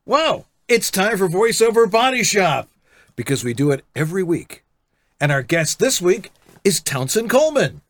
Wow, it's time for VoiceOver Body Shop, because we do it every week. And our guest this week is Townsend Coleman.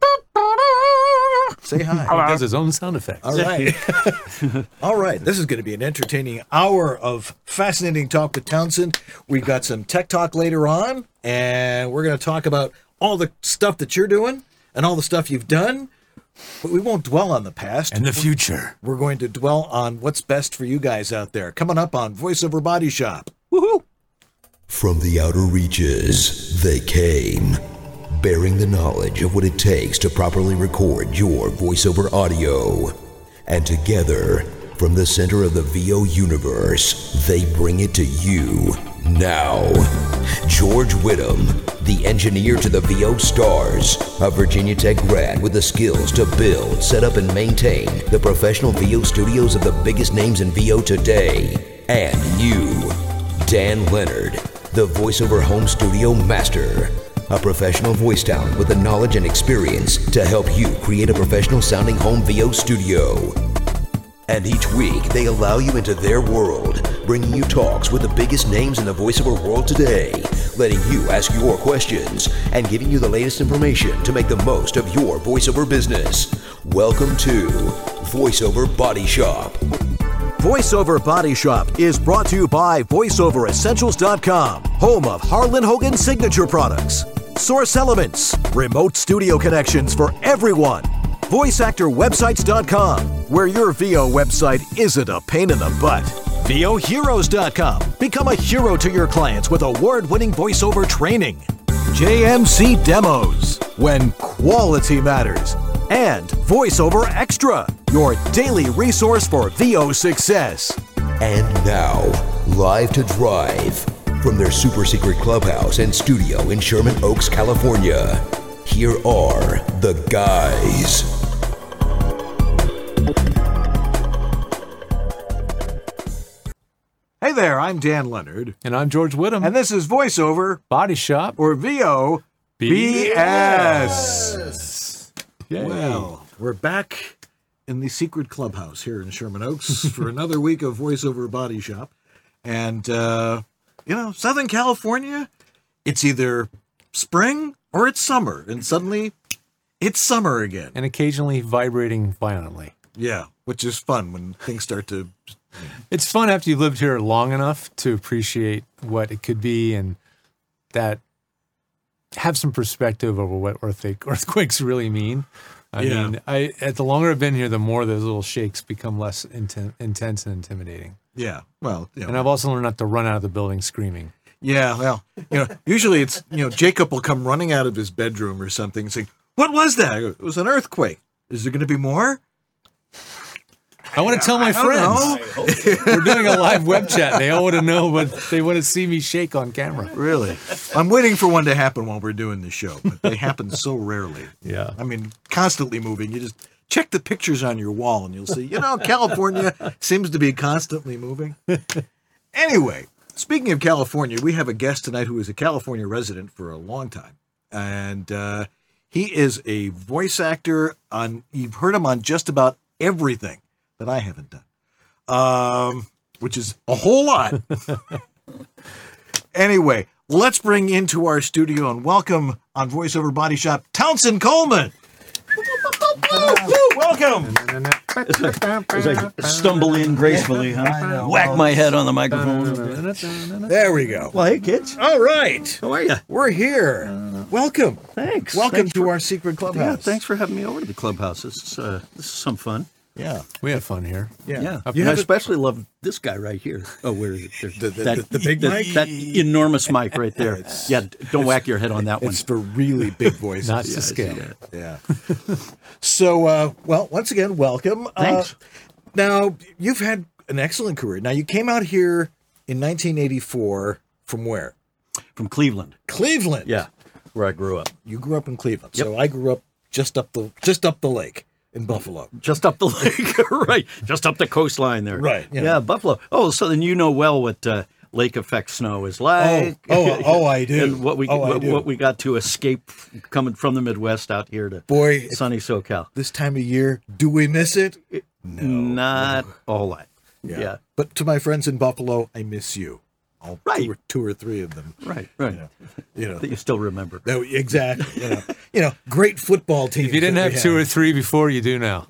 Say hi. He does his own sound effects. All right. All right. This is going to be an entertaining hour of fascinating talk with Townsend. We've got some tech talk later on, and we're going to talk about all the stuff that you're doing and all the stuff you've done. But we won't dwell on the past. And the future. We're going to dwell on what's best for you guys out there. Coming up on VoiceOver Body Shop. Woohoo! From the outer reaches, they came, bearing the knowledge of what it takes to properly record your voiceover audio. And together, from the center of the VO universe, they bring it to you now. George Whittam, the engineer to the VO stars, a Virginia Tech grad with the skills to build, set up, and maintain the professional VO studios of the biggest names in VO today. And you, Dan Leonard, the voiceover home studio master, a professional voice talent with the knowledge and experience to help you create a professional sounding home VO studio. And each week, they allow you into their world, bringing you talks with the biggest names in the voiceover world today, letting you ask your questions, and giving you the latest information to make the most of your voiceover business. Welcome to VoiceOver Body Shop. VoiceOver Body Shop is brought to you by VoiceOverEssentials.com, home of Harlan Hogan signature products, Source Elements, remote studio connections for everyone, VoiceActorWebsites.com, where your VO website isn't a pain in the butt, VOHeroes.com, become a hero to your clients with award-winning voiceover training, JMC Demos, when quality matters, and VoiceOver Extra, your daily resource for VO success. And now, live to drive from their super secret clubhouse and studio in Sherman Oaks, California, here are the guys. Hey there, I'm Dan Leonard. And I'm George Whittam. And this is VoiceOver Body Shop. or VO BS. Yay. Well, we're back in the secret clubhouse here in Sherman Oaks for another week of VoiceOver Body Shop. And, Southern California, it's either spring or it's summer. And suddenly, it's summer again. And occasionally vibrating violently. Yeah, which is fun when things start to... It's fun after you've lived here long enough to appreciate what it could be and that have some perspective over what earthquakes really mean. I mean, the longer I've been here, the more those little shakes become less intense and intimidating. Yeah, well... And I've also learned not to run out of the building screaming. Yeah, well, usually it's, Jacob will come running out of his bedroom or something and say, "What was that?" I go, "It was an earthquake. Is there going to be more?" I want to tell my friends. We're doing a live web chat. And they all want to know, but they want to see me shake on camera. Really? I'm waiting for one to happen while we're doing the show, but they happen so rarely. Yeah. I mean, constantly moving. You just check the pictures on your wall and you'll see, California seems to be constantly moving. Anyway, speaking of California, we have a guest tonight who is a California resident for a long time. And he is a voice actor you've heard him on just about everything that I haven't done, which is a whole lot. Anyway, let's bring into our studio and welcome on VoiceOver Body Shop, Townsend Coleman. Welcome. As I stumble in gracefully, whack my head on the microphone. There we go. Well, hey, kids. All right. How are you? We're here. Welcome. Thanks. Welcome to our secret clubhouse. Yeah, thanks for having me over to the clubhouse. This is some fun. Yeah. We have fun here. Yeah. Up And I especially love this guy right here. Oh, where is it? The big mic? That enormous mic right there. Yeah, don't whack your head on that one. It's for really big voices. Not to scale. Yeah. So, once again, welcome. Thanks. Now, you've had an excellent career. Now, you came out here in 1984 from where? From Cleveland. Cleveland. Yeah, where I grew up. You grew up in Cleveland. Yep. So I grew up just up the lake in Buffalo. Just up the lake, right? Just up the coastline there. Right. Yeah, Buffalo. Oh, so then you know well what lake effect snow is like. I do. And what we got to escape coming from the Midwest out here to sunny SoCal. This time of year, do we miss it? No, not a whole lot. Yeah. But to my friends in Buffalo, I miss you. All Right. two or three of them. Right. You know. That you still remember. No, exactly. Great football teams. If you didn't that we have two had. or three before, you do now.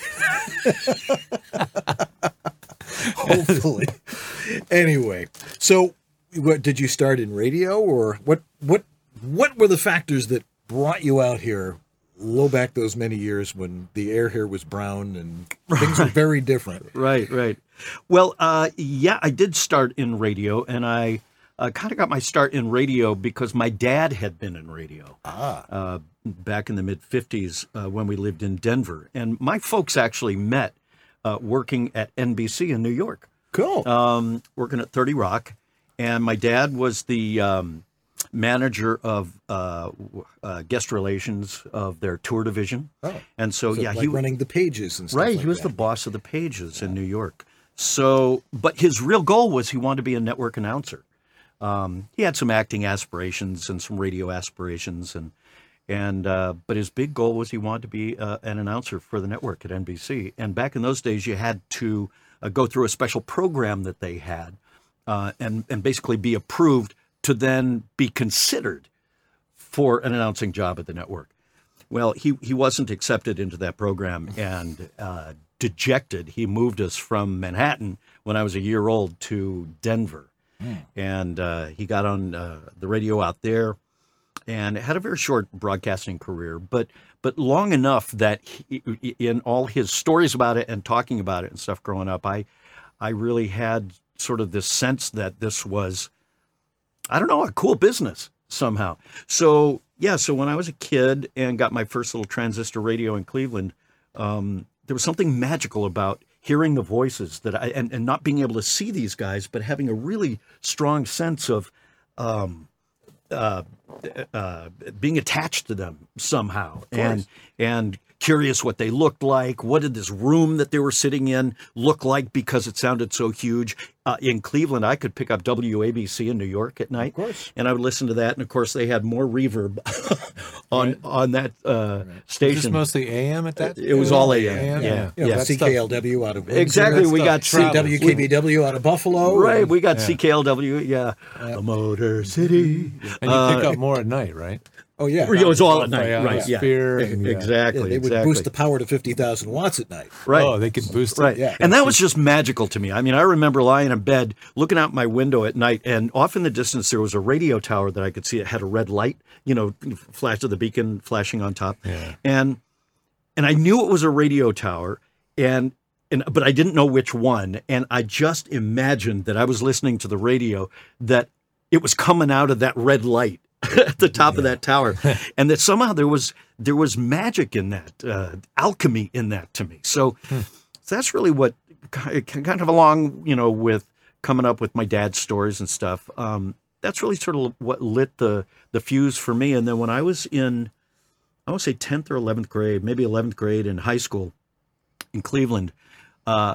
Hopefully. Anyway, so what did you start in radio, or what were the factors that brought you out here low back those many years when the air here was brown and things were very different? Right. Well, yeah, I did start in radio, and I kind of got my start in radio because my dad had been in radio back in the mid-'50s when we lived in Denver. And my folks actually met working at NBC in New York, Cool. working at 30 Rock. And my dad was the manager of guest relations of their tour division. Oh. And so, So yeah, like running the pages and stuff. right. like He was that. the boss of the pages in New York. So, but his real goal was he wanted to be a network announcer. He had some acting aspirations and some radio aspirations, but his big goal was he wanted to be an announcer for the network at NBC. And back in those days, you had to go through a special program that they had, and basically be approved to then be considered for an announcing job at the network. Well, he wasn't accepted into that program, and dejected, he moved us from Manhattan when I was a year old to Denver. And he got on the radio out there and had a very short broadcasting career, but long enough that in all his stories about it and talking about it and stuff growing up, I really had sort of this sense that this was, I don't know, a cool business somehow. So, yeah, so when I was a kid and got my first little transistor radio in Cleveland, there was something magical about hearing the voices that and not being able to see these guys, but having a really strong sense of being attached to them somehow, and curious what they looked like. What did this room that they were sitting in look like, because it sounded so huge? In Cleveland, I could pick up WABC in New York at night, Of course. and I would listen to that. And of course, they had more reverb on that Is station. this mostly AM at that? It was all AM. Yeah. You know, Yeah. CKLW out of Windsor. Exactly. We got WKBW out of Buffalo. Right, we got CKLW, the Motor City. And you pick up more at night, right? Oh, yeah. It was all at By night, right? Yeah, Atmosphere and, exactly. They would boost the power to 50,000 watts at night. right. Oh, they could boost it. Right. Yeah. And that was just magical to me. I mean, I remember lying in bed, looking out my window at night, and off in the distance there was a radio tower that I could see. It had a red light, flash of the beacon flashing on top. Yeah. And I knew it was a radio tower, but I didn't know which one. And I just imagined that I was listening to the radio, that it was coming out of that red light at the top of that tower, and that somehow there was magic in that, alchemy in that to me. So that's really what kind of along, with coming up with my dad's stories and stuff. That's really sort of what lit the fuse for me. And then when I was in, I want to say 10th or 11th grade, maybe 11th grade in high school in Cleveland, the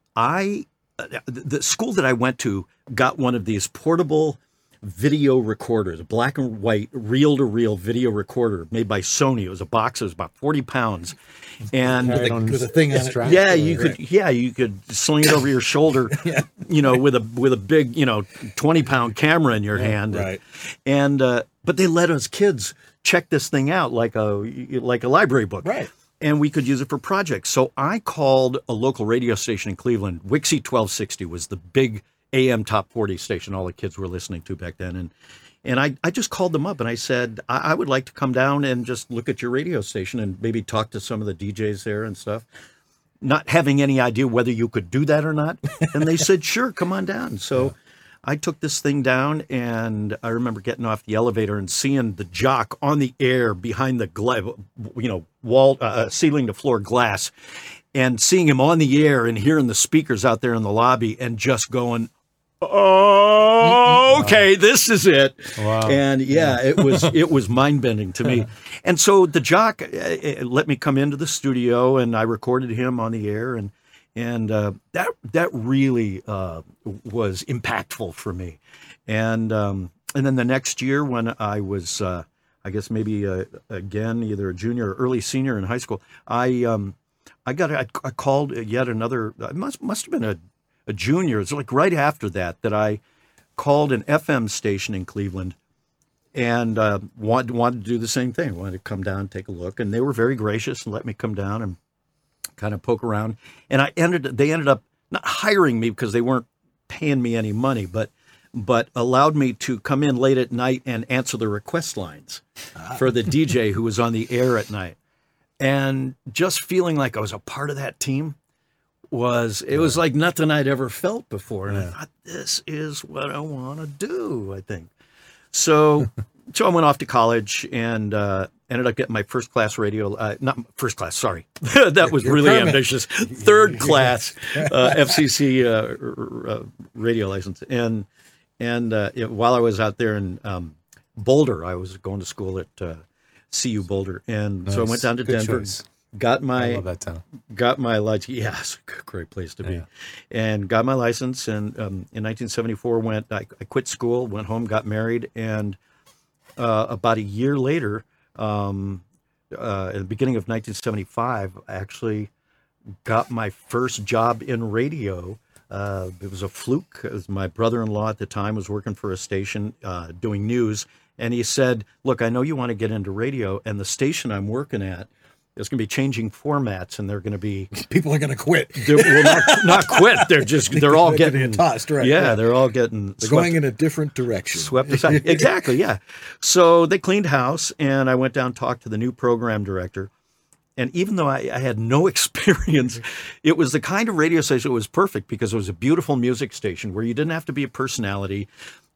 school that I went to got one of these portable video recorders, a black and white reel-to-reel video recorder made by Sony. It was a box. It was about 40 pounds, and With a thing on it. strap. yeah, you could sling it over your shoulder, with a big 20-pound camera in your hand, right. And but they let us kids check this thing out like a library book, Right. And we could use it for projects. So I called a local radio station in Cleveland. Wixie 1260 was the big AM top 40 station all the kids were listening to back then. And I just called them up and I said, I would like to come down and just look at your radio station and maybe talk to some of the DJs there and stuff, not having any idea whether you could do that or not. And they said, sure, come on down. So I took this thing down, and I remember getting off the elevator and seeing the jock on the air behind the wall, ceiling to floor glass, and seeing him on the air and hearing the speakers out there in the lobby and just going, oh, okay, this is it. Wow. And it was mind bending to me. And so the jock let me come into the studio, and I recorded him on the air, and that really was impactful for me. And then the next year, when I was I guess maybe again either a junior or early senior in high school, I called yet another. It must have been a junior. It's like right after that I called an FM station in Cleveland and wanted to do the same thing. Wanted to come down and take a look, and they were very gracious and let me come down and kind of poke around. And they ended up not hiring me because they weren't paying me any money, but allowed me to come in late at night and answer the request lines for the DJ who was on the air at night. And just feeling like I was a part of that team was like nothing I'd ever felt before. And I thought, this is what I want to do, I think. So I went off to college and ended up getting my not first class, sorry. That was really ambitious. Third class FCC radio license. And while I was out there in Boulder, I was going to school at CU Boulder. And so I went down to Denver. Choice. I love that town. Got my license. Yeah, it's a great place to be. And got my license. And in 1974, I quit school, went home, got married. And about a year later, at the beginning of 1975, I actually got my first job in radio. It was a fluke. It was my brother-in-law at the time was working for a station doing news. And he said, look, I know you want to get into radio, and the station I'm working at is going to be changing formats, and they're going to be people are going to quit. Not quit. They're all getting tossed, right? Yeah, they're all getting. They're going in a different direction. Swept aside. Exactly. Yeah. So they cleaned house, and I went down and talked to the new program director. And even though I had no experience, it was the kind of radio station that was perfect because it was a beautiful music station where you didn't have to be a personality.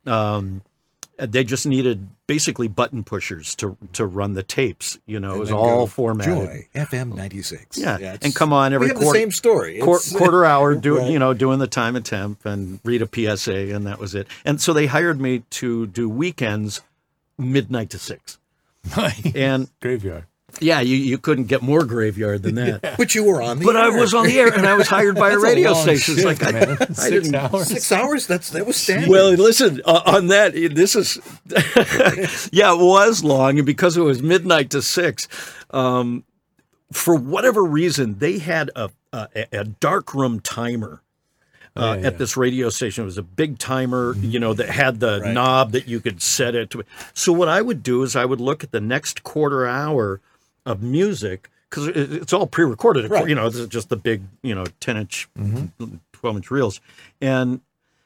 They just needed basically button pushers to run the tapes. You know, it was all formatted. Joy FM 96. Yeah, and come on every we have the same story. Quarter hour doing right. Doing the time and temp and read a PSA, and that was it. And so they hired me to do weekends, midnight to 6. Nice. And graveyard. Yeah, you couldn't get more graveyard than that. Yeah. But you were on the air. But I was on the air, and I was hired by a radio station. Shift, like I didn't. 6 hours. 6 hours? That was standard. Well, listen, on that, this is, yeah, it was long, and because it was midnight to 6, for whatever reason, they had a darkroom timer. At this radio station. It was a big timer, that had the knob that you could set it to. So what I would do is I would look at the next quarter hour of music, because it's all pre-recorded. Right. This is just the big, 10-inch, 12-inch reels. And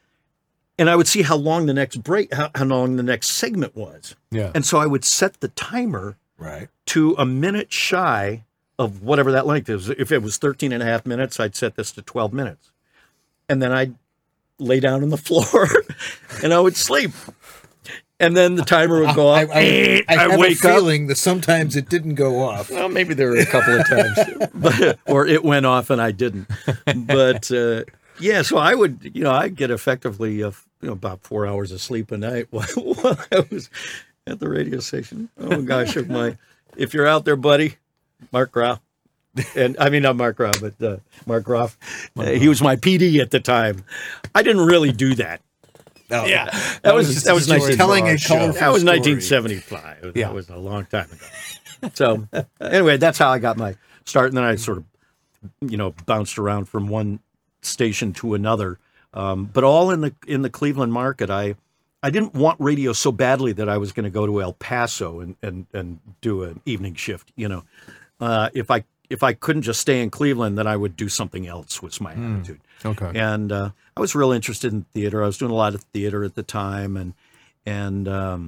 I would see how long the next break, how long the next segment was. Yeah. And so I would set the timer to a minute shy of whatever that length is. If it was 13 and a half minutes, I'd set this to 12 minutes. And then I'd lay down on the floor and I would sleep. And then the timer would go off. I have wake a feeling that sometimes it didn't go off. Well, maybe there were a couple of times. Or it went off and I didn't. But, so I would, I'd get effectively about 4 hours of sleep a night while I was at the radio station. Oh, gosh. If you're out there, buddy, Mark Groff. And I mean, not Mark Groff, but Mark Groff. He was my PD at the time. I didn't really do that. Oh, yeah, that was telling a colorful That was story. 1975. That was a long time ago. So anyway, that's how I got my start, and then I sort of, bounced around from one station to another, but all in the Cleveland market. I didn't want radio so badly that I was going to go to El Paso and do an evening shift. If I couldn't just stay in Cleveland, then I would do something else, was my attitude. Okay. And I was real interested in theater. I was doing a lot of theater at the time and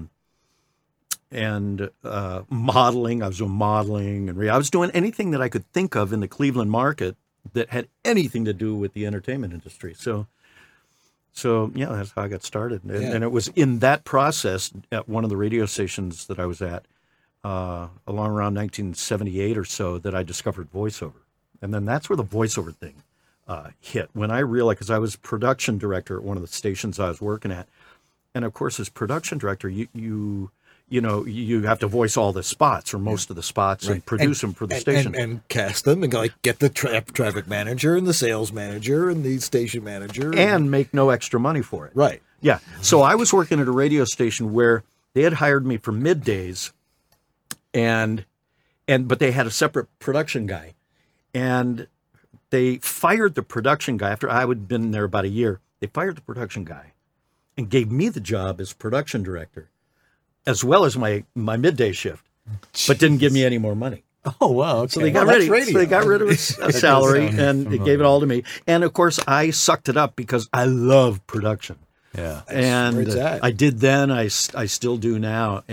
modeling. I was doing modeling and I was doing anything that I could think of in the Cleveland market that had anything to do with the entertainment industry. So yeah, that's how I got started. And it was in that process at one of the radio stations that I was at, along around 1978 or so, that I discovered voiceover. And then that's where the voiceover thing hit. When I realized, because I was production director at one of the stations I was working at, and of course as production director, you have to voice all the spots or most of the spots and produce them for the station. And cast them and get the traffic manager and the sales manager and the station manager. And make no extra money for it. Right. Yeah. So I was working at a radio station where they had hired me for middays, but they had a separate production guy. And they fired the production guy after I had been there about a year. They fired the production guy and gave me the job as production director, as well as my midday shift, but didn't give me any more money. Oh, wow. Okay. So they got rid of his salary and they gave it all to me. And of course, I sucked it up because I love production. Yeah. And I did then. I still do now.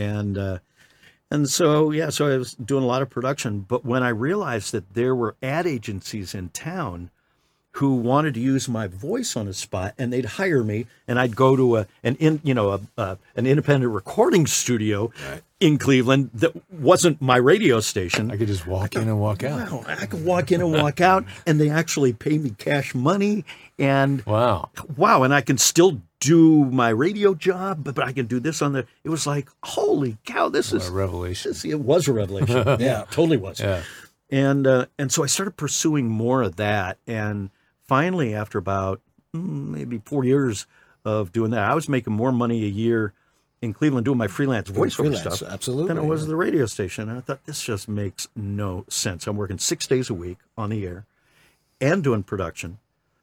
And so, yeah, so I was doing a lot of production. But when I realized that there were ad agencies in town who wanted to use my voice on a spot, and they'd hire me, and I'd go to an independent recording studio in Cleveland that wasn't my radio station. I could just walk in and walk out. Wow, I could walk in and walk out, and they actually pay me cash money. And wow, and I can still do my radio job, but I can do this on the. It was like, holy cow, this is a revelation. It was a revelation. Yeah, totally was. Yeah. And so I started pursuing more of that, and finally, after about maybe 4 years of doing that, I was making more money a year in Cleveland doing my freelance voiceover stuff than it was at the radio station. And I thought, this just makes no sense. I'm working 6 days a week on the air and doing production.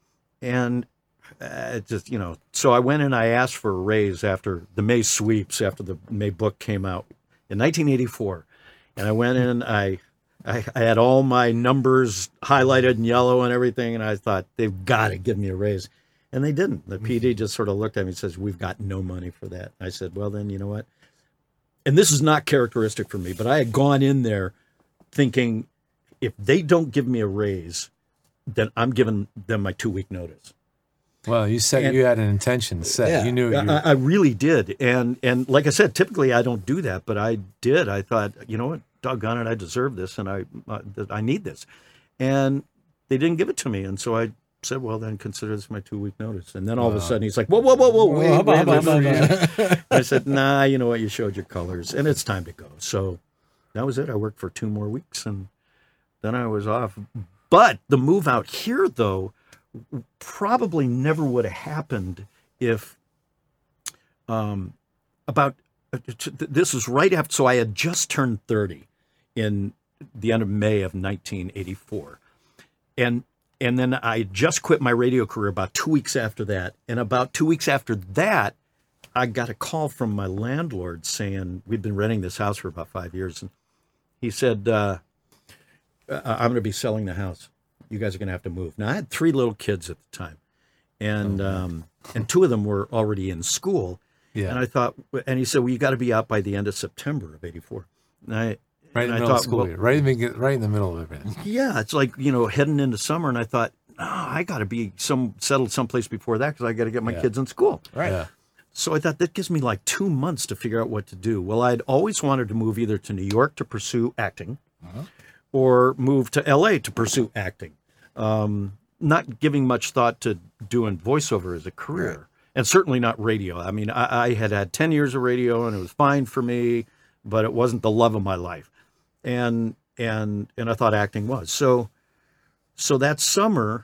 And just, so I went and I asked for a raise after the May sweeps, after the May book came out in 1984. And I went in and I had all my numbers highlighted in yellow and everything, and I thought, they've got to give me a raise. And they didn't. The PD just sort of looked at me and says, we've got no money for that. I said, well, then, you know what? And this is not characteristic for me, but I had gone in there thinking, if they don't give me a raise, then I'm giving them my 2-week notice. Well, you said you had an intention set. Yeah. You knew I really did. And like I said, typically I don't do that, but I did. I thought, you know what? Doggone it, I deserve this, and I need this. And they didn't give it to me. And so I said, well, then consider this my 2-week notice. And then all of a sudden he's like, whoa, wait. I said, nah, you know what? You showed your colors, and it's time to go. So that was it. I worked for 2 more weeks, and then I was off. But the move out here, though, probably never would have happened if this was right after, so I had just turned 30 in the end of May of 1984. And then I just quit my radio career about 2 weeks after that. And about 2 weeks after that, I got a call from my landlord saying, we'd been renting this house for about 5 years. And he said, I'm going to be selling the house. You guys are going to have to move. Now, I had 3 little kids at the time. And 2 of them were already in school. Yeah. And I thought, and he said, well, you got to be out by the end of September of 84. And right in the middle of school year, right in the middle of everything. Yeah, it's like, heading into summer. And I thought, I got to be settled someplace before that because I got to get my kids in school. Right. Yeah. So I thought that gives me like 2 months to figure out what to do. Well, I'd always wanted to move either to New York to pursue acting or move to L.A. to pursue acting. Not giving much thought to doing voiceover as a career. Right. And certainly not radio. I mean, I had 10 years of radio, and it was fine for me, but it wasn't the love of my life. And I thought acting was. So that summer,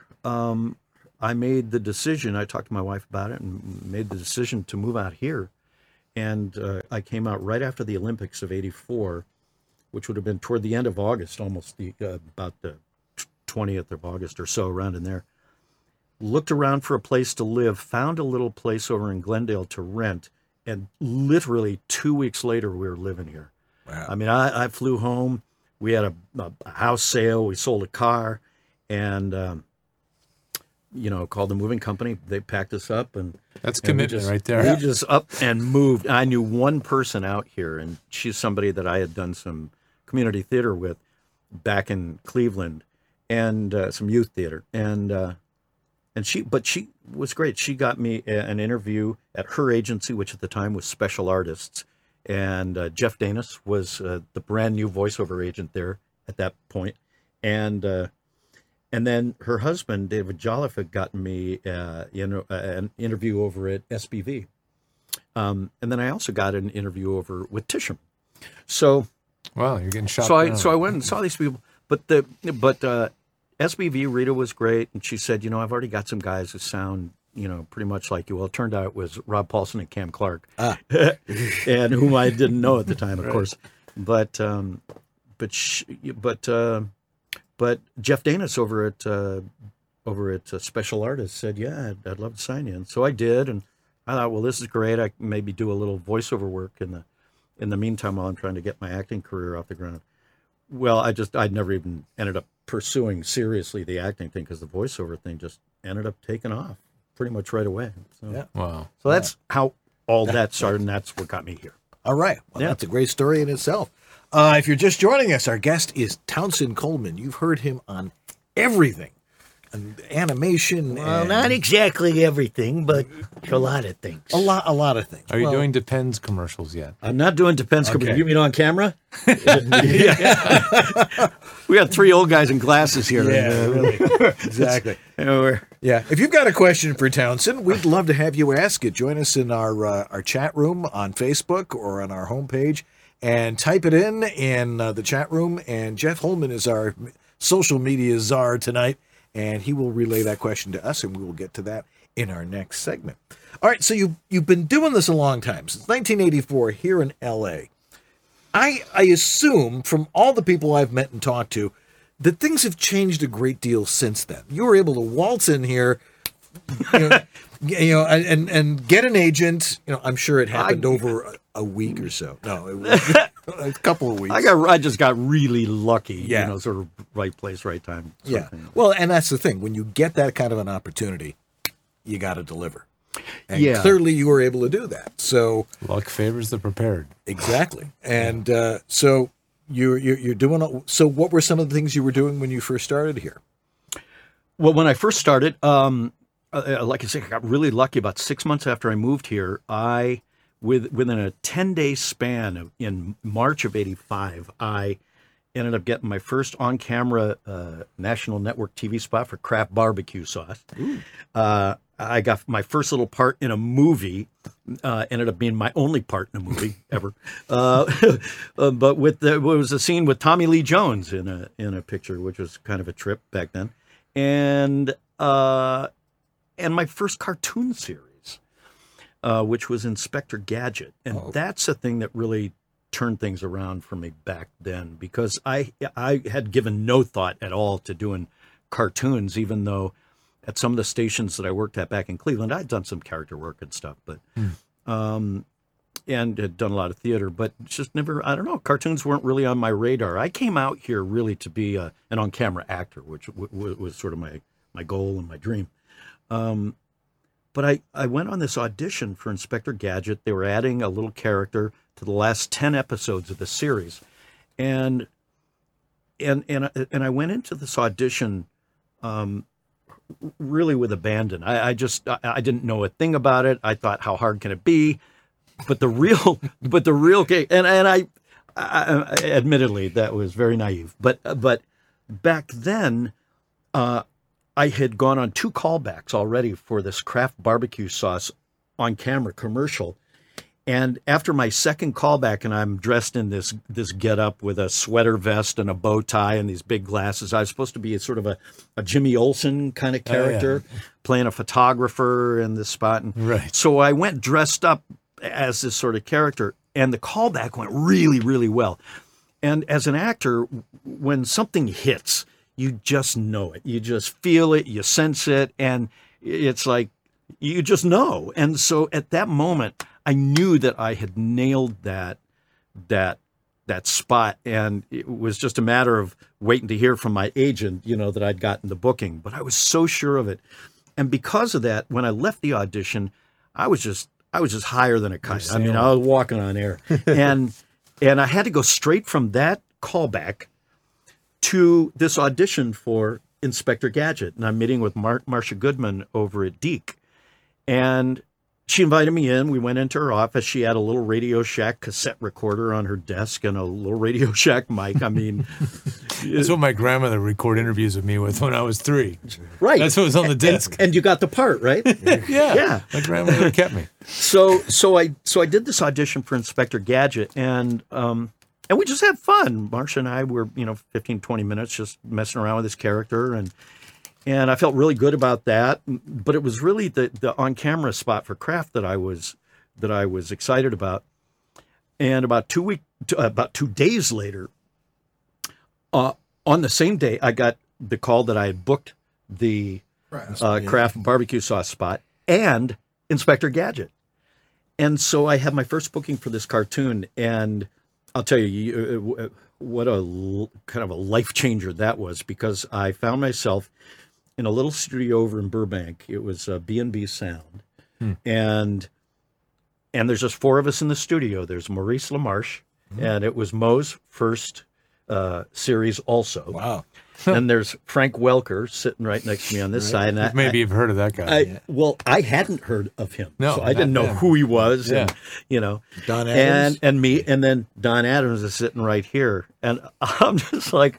I made the decision. I talked to my wife about it and made the decision to move out here. And I came out right after the Olympics of '84, which would have been toward the end of August, almost about the 20th of August or so, around in there. Looked around for a place to live, found a little place over in Glendale to rent, and literally 2 weeks later, we were living here. Wow. I mean, I flew home. We had a house sale. We sold a car, and called the moving company. They packed us up, and that's commitment right there. We just up and moved. I knew one person out here, and she's somebody that I had done some community theater with back in Cleveland, and some youth theater, and she was great. She got me an interview at her agency, which at the time was Special Artists. And Jeff Danis was the brand new voiceover agent there at that point. And then her husband, David Jolliffe, had gotten me an interview over at SBV. And then I also got an interview over with Tisham. So, wow, you're getting shot. So I went and saw these people. But SBV, Rita was great, and she said, I've already got some guys who sound, pretty much like you. Well, it turned out it was Rob Paulson and Cam Clark, and whom I didn't know at the time, of course. But But Jeff Danis over at Special Artists said, "Yeah, I'd love to sign you." And so I did, and I thought, well, this is great. I can maybe do a little voiceover work in the meantime while I'm trying to get my acting career off the ground. Well, I'd never even ended up pursuing seriously the acting thing because the voiceover thing just ended up taking off pretty much right away. So, Yeah. Wow. so that's how all that started, and that's what got me here. All right. Well, Yeah. that's a great story in itself. If you're just joining us, our guest is Townsend Coleman. You've heard him on everything. And animation. Well, and not exactly everything, but a lot of things. a lot of things. Are you Well, doing Depends commercials yet? I'm not doing Depends. Okay. You mean on camera? We got three old guys in glasses here. Yeah, really. Exactly. We're- Yeah. If you've got a question for Townsend, we'd love to have you ask it. Join us in our chat room on Facebook or on our homepage and type it in the chat room. And Jeff Holman is our social media czar tonight, and he will relay that question to us, and we will get to that in our next segment. All right. So you've been doing this a long time, since 1984 here in L.A. I assume from all the people I've met and talked to that things have changed a great deal since then. You were able to waltz in here, and get an agent. I'm sure it happened over a week or so. No, it was a couple of weeks. I just got really lucky. Yeah. Sort of right place, right time. sort Yeah. of thing. Well, and that's the thing. When you get that kind of an opportunity, you got to deliver. And Yeah. clearly you were able to do that. So Luck favors the prepared. exactly. And so you're doing. So what were some of the things you were doing when you first started here? Well, when I first started, like I said, I got really lucky. About 6 months after I moved here, within a 10-day span in March of '85, I ended up getting my first on-camera national network TV spot for Kraft barbecue sauce. I got my first little part in a movie. Ended up being my only part in a movie ever. But it was a scene with Tommy Lee Jones in a picture, which was kind of a trip back then, and my first cartoon series, which was Inspector Gadget, and that's a thing that really turned things around for me back then, because I had given no thought at all to doing cartoons, even though at some of the stations that I worked at back in Cleveland, I'd done some character work and stuff, but and had done a lot of theater, but just never, I don't know, cartoons weren't really on my radar. I came out here really to be an on-camera actor, which was sort of my goal and my dream. But I went on this audition for Inspector Gadget. They were adding a little character to the last 10 episodes of the series. And I went into this audition really with abandon. I didn't know a thing about it. I thought, how hard can it be? But the real and I admittedly, that was very naive. But back then, I had gone on 2 callbacks already for this Kraft barbecue sauce on camera commercial. And after my second callback, and I'm dressed in this getup with a sweater vest and a bow tie and these big glasses, I was supposed to be a sort of a Jimmy Olsen kind of character, playing a photographer in this spot. And Right. so I went dressed up as this sort of character, and the callback went really, really well. And as an actor, when something hits, you just know it. You just feel it, you sense it, and it's like you just know. And so at that moment, I knew that I had nailed that spot, and it was just a matter of waiting to hear from my agent, that I'd gotten the booking. But I was so sure of it, and because of that, when I left the audition, I was just higher than a kite. I mean, I was walking on air, and I had to go straight from that callback to this audition for Inspector Gadget, and I'm meeting with Marcia Goodman over at Deke, and she invited me in. We went into her office. She had a little Radio Shack cassette recorder on her desk and a little Radio Shack mic. I mean, That's what my grandmother recorded interviews with me with when I was 3. right. That's what was on the disc. And you got the part, right? Yeah. My grandmother kept me. So I did this audition for Inspector Gadget, and we just had fun. Marcia and I were, 15, 20 minutes just messing around with this character, and I felt really good about that. But it was really the on-camera spot for Kraft that I was excited about. And about 2 days later, on the same day, I got the call that I had booked the Kraft barbecue sauce spot and Inspector Gadget. And so I had my first booking for this cartoon, and I'll tell you what a kind of a life changer that was, because I found myself in a little studio over in Burbank. It was B&B Sound, and there's just 4 of us in the studio. There's Maurice LaMarche, and it was Moe's first series also. Wow. And there's Frank Welker sitting right next to me on this side. And Maybe you've heard of that guy. I hadn't heard of him. No, so I didn't know who he was. Yeah. And, you know, Don Adams. and me, and then Don Adams is sitting right here. And I'm just like,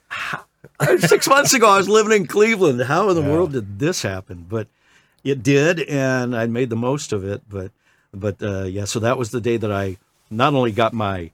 6 months ago, I was living in Cleveland. How in the world did this happen? But it did, and I made the most of it. But so that was the day that I not only got my,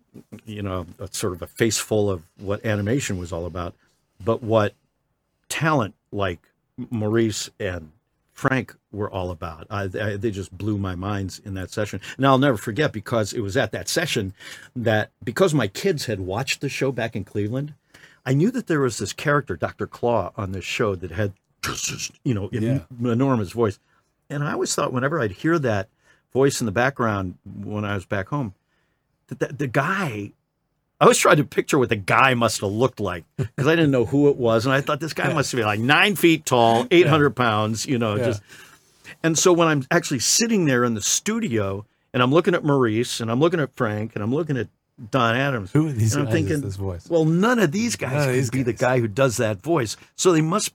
sort of a face full of what animation was all about, but what talent like Maurice and Frank were all about. They just blew my minds in that session. And I'll never forget, because it was at that session that, because my kids had watched the show back in Cleveland, I knew that there was this character, Dr. Claw, on this show that had just this, enormous voice. And I always thought, whenever I'd hear that voice in the background when I was back home, that the guy, I always tried to picture what the guy must have looked like, because I didn't know who it was. And I thought, this guy must be like 9 feet tall, 800 pounds, just. And so when I'm actually sitting there in the studio and I'm looking at Maurice and I'm looking at Frank and I'm looking at Don Adams, Who are these and I'm guys thinking, with this voice? well, none of these guys could be the guy who does that voice. So they must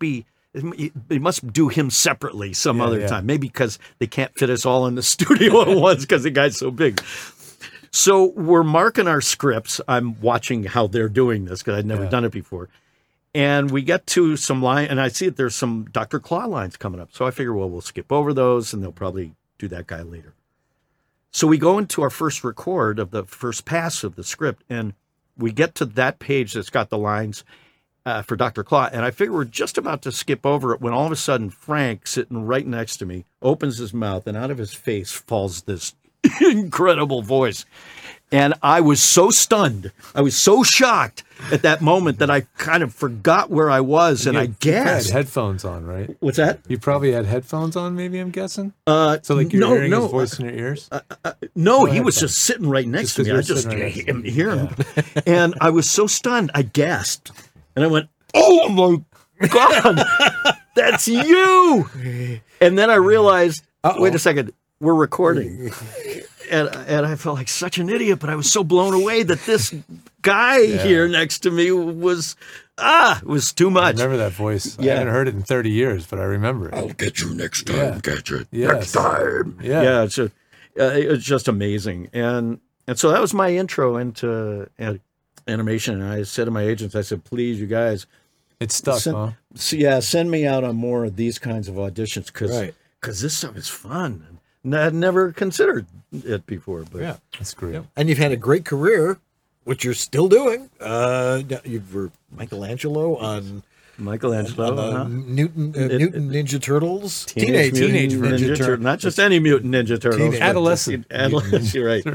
do him separately some other time. Maybe because they can't fit us all in the studio at once because the guy's so big. So we're marking our scripts. I'm watching how they're doing this because I'd never done it before. And we get to some line, and I see that there's some Dr. Claw lines coming up. So I figure, well, we'll skip over those, and they'll probably do that guy later. So we go into our first record of the first pass of the script, and we get to that page that's got the lines for Dr. Claw. And I figure we're just about to skip over it when all of a sudden Frank, sitting right next to me, opens his mouth, and out of his face falls this incredible voice. And I was so stunned. I was so shocked at that moment that I kind of forgot where I was, and I You gasped. had headphones on, right? What's that? You probably had headphones on, maybe, I'm guessing? So like you're hearing his voice in your ears? No, he was just sitting right next to me. I just hear him. And I was so stunned, I gasped. And I went, oh my God, that's you. And then I realized, wait a second, we're recording. And I felt like such an idiot, but I was so blown away that this guy here next to me was too much. I remember that voice. I haven't heard it in 30 years, but I remember it. I'll get you next time, Gadget. Yes. Next time. Yeah. It was just amazing. And so that was my intro into animation. And I said to my agents, I said, please, you guys. It's stuck, huh? Send me out on more of these kinds of auditions because this stuff is fun. And I had never considered it before. But That's great. And you've had a great career, which you're still doing. You were Michelangelo on Michelangelo, Mutant Ninja Turtles, Teenage Mutant Ninja Turtles, not just any Mutant Ninja Turtles, Adolescent. You're right.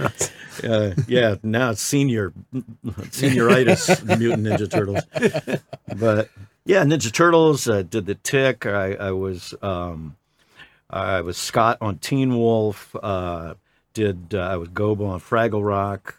Now it's senioritis Mutant Ninja Turtles, but Ninja Turtles. Did the Tick. I was Scott on Teen Wolf. I was Gobo on Fraggle Rock.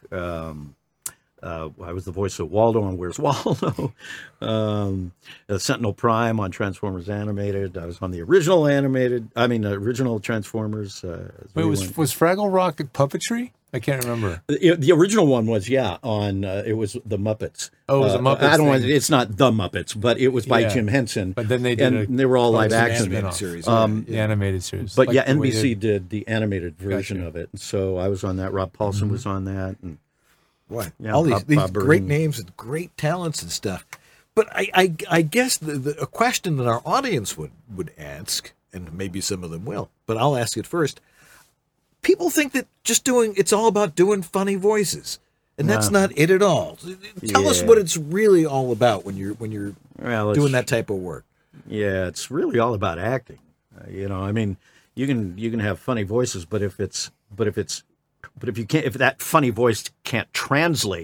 I was the voice of Waldo on Where's Waldo. Sentinel Prime on Transformers Animated. I was on the original original Transformers. Wait, was Fraggle Rock puppetry? I can't remember. The original one was on. It was the Muppets. Oh, it was a Muppets. I don't want. It's not the Muppets, but it was by Jim Henson. But then they did, they were all live action animated series. The animated series. But NBC did the animated version of it, and so I was on that. Rob Paulson was on that, and all these great names and great talents and stuff. But I guess a question that our audience would ask, and maybe some of them will, but I'll ask it first. People think that it's all about doing funny voices, and that's not it at all. Tell us what it's really all about when you're doing that type of work. Yeah, it's really all about acting. You can have funny voices, but if that funny voice can't translate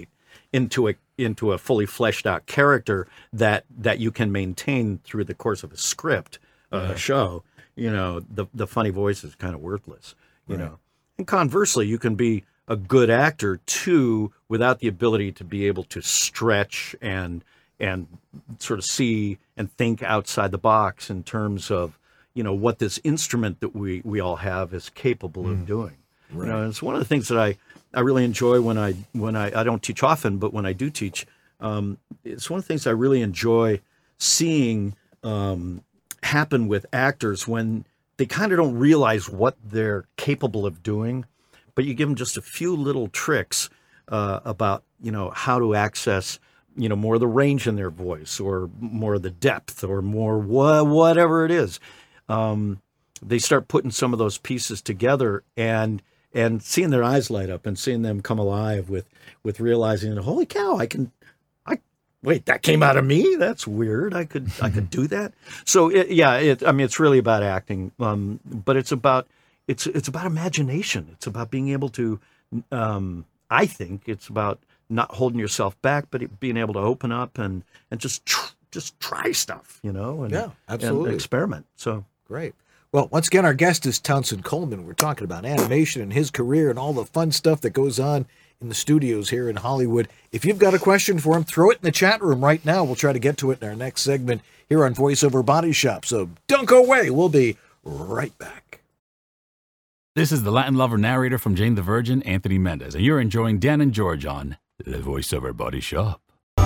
into a fully fleshed out character that you can maintain through the course of a script, a show, the funny voice is kind of worthless, you know. And conversely, you can be a good actor too without the ability to be able to stretch and sort of see and think outside the box in terms of, what this instrument that we all have is capable of doing. Right. It's one of the things that I really enjoy when I don't teach often, but when I do teach, it's one of the things I really enjoy seeing happen with actors when they kind of don't realize what they're capable of doing, but you give them just a few little tricks about, how to access, more of the range in their voice or more of the depth or more whatever it is. They start putting some of those pieces together and seeing their eyes light up and seeing them come alive with realizing, holy cow, wait, that came out of me? That's weird. I could do that. So it's really about acting, but it's about imagination. It's about being able to, I think it's about not holding yourself back, but being able to open up and just try stuff, and, absolutely. And experiment. So great. Well, once again, our guest is Townsend Coleman. We're talking about animation and his career and all the fun stuff that goes on in the studios here in Hollywood. If you've got a question for him, throw it in the chat room right now. We'll try to get to it in our next segment here on VoiceOver Body Shop. So don't go away. We'll be right back. This is the Latin lover narrator from Jane the Virgin, Anthony Mendez, and you're enjoying Dan and George on the VoiceOver Body Shop.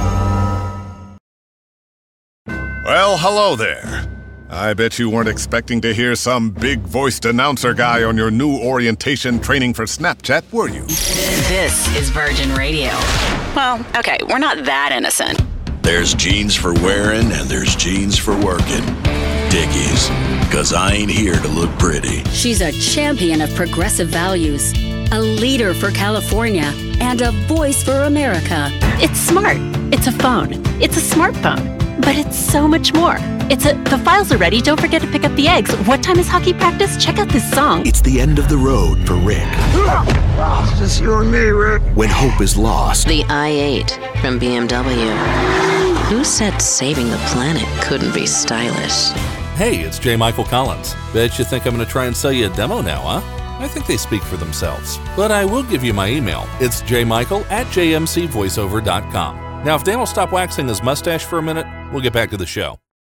Well, hello there. I bet you weren't expecting to hear some big-voiced announcer guy on your new orientation training for Snapchat, were you? This is Virgin Radio. Well, okay, we're not that innocent. There's jeans for wearing and there's jeans for working. Dickies, 'cause I ain't here to look pretty. She's a champion of progressive values, a leader for California, and a voice for America. It's smart. It's a phone. It's a smartphone. But it's so much more. The files are ready. Don't forget to pick up the eggs. What time is hockey practice? Check out this song. It's the end of the road for Rick. It's just you and me, Rick. When hope is lost. The i8 from BMW. Who said saving the planet couldn't be stylish? Hey, it's J. Michael Collins. Bet you think I'm going to try and sell you a demo now, huh? I think they speak for themselves. But I will give you my email. It's jmichael@jmcvoiceover.com. Now, if Dan will stop waxing his mustache for a minute, we'll get back to the show.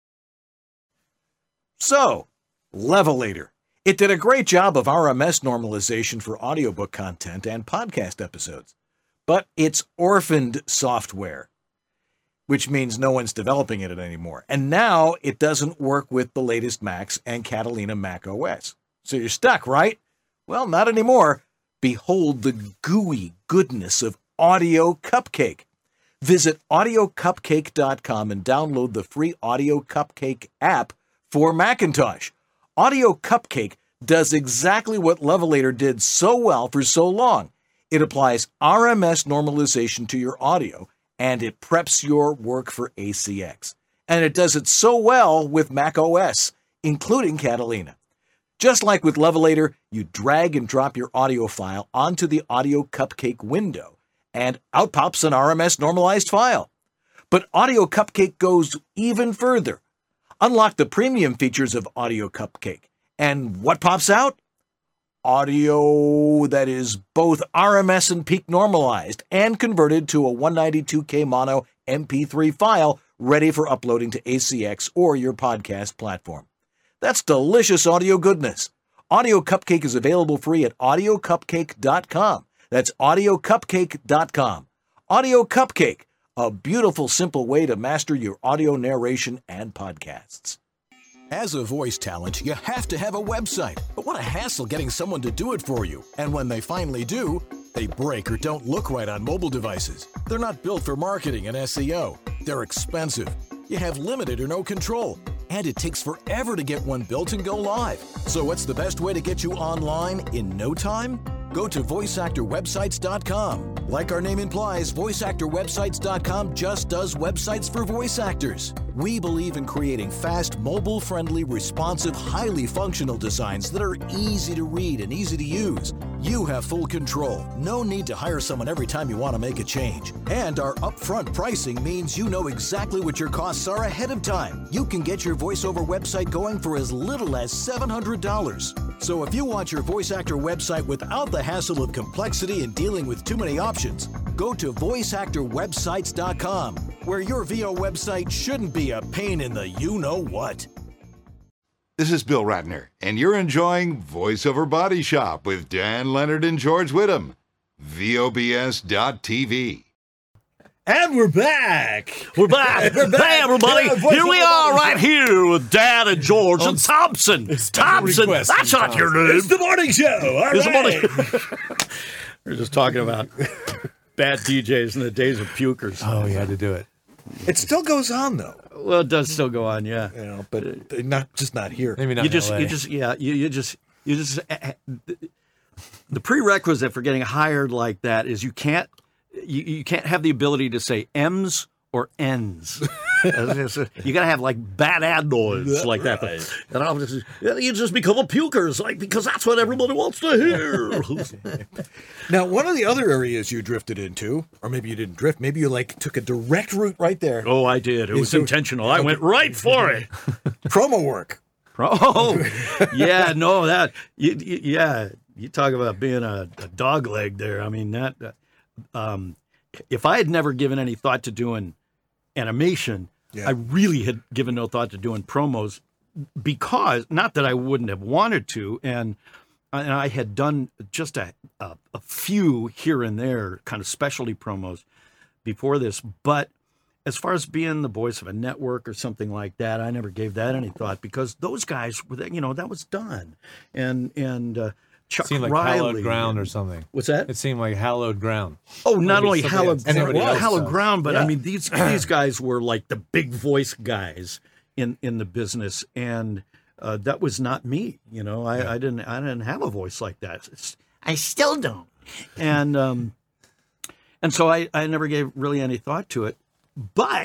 So, Levelator. It did a great job of RMS normalization for audiobook content and podcast episodes. But it's orphaned software, which means no one's developing it anymore. And now it doesn't work with the latest Macs and Catalina Mac OS. So you're stuck, right? Well, not anymore. Behold the gooey goodness of Audio Cupcake. Visit audiocupcake.com and download the free Audio Cupcake app for Macintosh. Audio Cupcake does exactly what Levelator did so well for so long. It applies RMS normalization to your audio, and it preps your work for ACX. And it does it so well with Mac OS, including Catalina. Just like with Levelator, you drag and drop your audio file onto the Audio Cupcake window, and out pops an RMS normalized file. But Audio Cupcake goes even further. Unlock the premium features of Audio Cupcake. And what pops out? Audio that is both RMS and peak normalized and converted to a 192K mono MP3 file ready for uploading to ACX or your podcast platform. That's delicious audio goodness. Audio Cupcake is available free at audiocupcake.com. That's audiocupcake.com. Audio Cupcake, a beautiful, simple way to master your audio narration and podcasts. As a voice talent, you have to have a website. But what a hassle getting someone to do it for you. And when they finally do, they break or don't look right on mobile devices. They're not built for marketing and SEO. They're expensive. You have limited or no control. And it takes forever to get one built and go live. So what's the best way to get you online in no time? Go to voiceactorwebsites.com. Like our name implies, voiceactorwebsites.com just does websites for voice actors. We believe in creating fast, mobile-friendly, responsive, highly functional designs that are easy to read and easy to use. You have full control. No need to hire someone every time you want to make a change. And our upfront pricing means you know exactly what your costs are ahead of time. You can get your voiceover website going for as little as $700. So if you want your voice actor website without the hassle of complexity and dealing with too many options, go to voiceactorwebsites.com, where your VO website shouldn't be a pain in the you-know-what. This is Bill Ratner, and you're enjoying Voiceover Body Shop with Dan Leonard and George Whittam. VOBS.TV. And we're back. We're back. Hey, everybody. Here we are right here with Dan and George and Thompson. Thompson. That's not your name. It's the morning show. All It's right. the morning. We're just talking about bad DJs in the days of pukers. Oh, you had to do it. It still goes on, though. Well, it does still go on, yeah. You know, but not here. Maybe not. You just, the prerequisite for getting hired like that is you can't have the ability to say M's or N's. You got to have like bad adenoids like that. And I'll just, you just become a puker, like, because that's what everybody wants to hear. Now, one of the other areas you drifted into, or maybe you didn't drift, maybe you like took a direct route right there. Oh, I did. It was intentional. I went right for it. Promo work. Oh, yeah, no, that, yeah, you talk about being a dog leg there. I mean, that, if I had never given any thought to doing animation, I really had given no thought to doing promos, because, not that I wouldn't have wanted to, and I had done just a few here and there kind of specialty promos before this, but as far as being the voice of a network or something like that, I never gave that any thought, because those guys, that was done. And Chuck Riley. It seemed like hallowed ground or something. What's that? It seemed like hallowed ground. Oh, not only hallowed ground, but yeah. I mean, these guys were like the big voice guys in the business, and that was not me. I didn't have a voice like that. I still don't. And so I never gave really any thought to it. But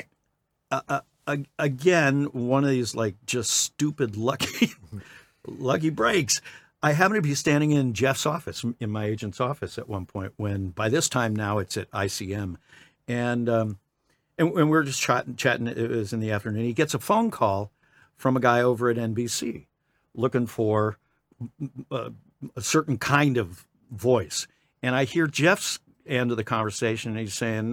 again, one of these like just stupid lucky breaks. I happened to be standing in Jeff's office, in my agent's office at one point, when by this time now it's at ICM. And we were just chatting. It was in the afternoon. He gets a phone call from a guy over at NBC looking for a certain kind of voice. And I hear Jeff's end of the conversation, and he's saying,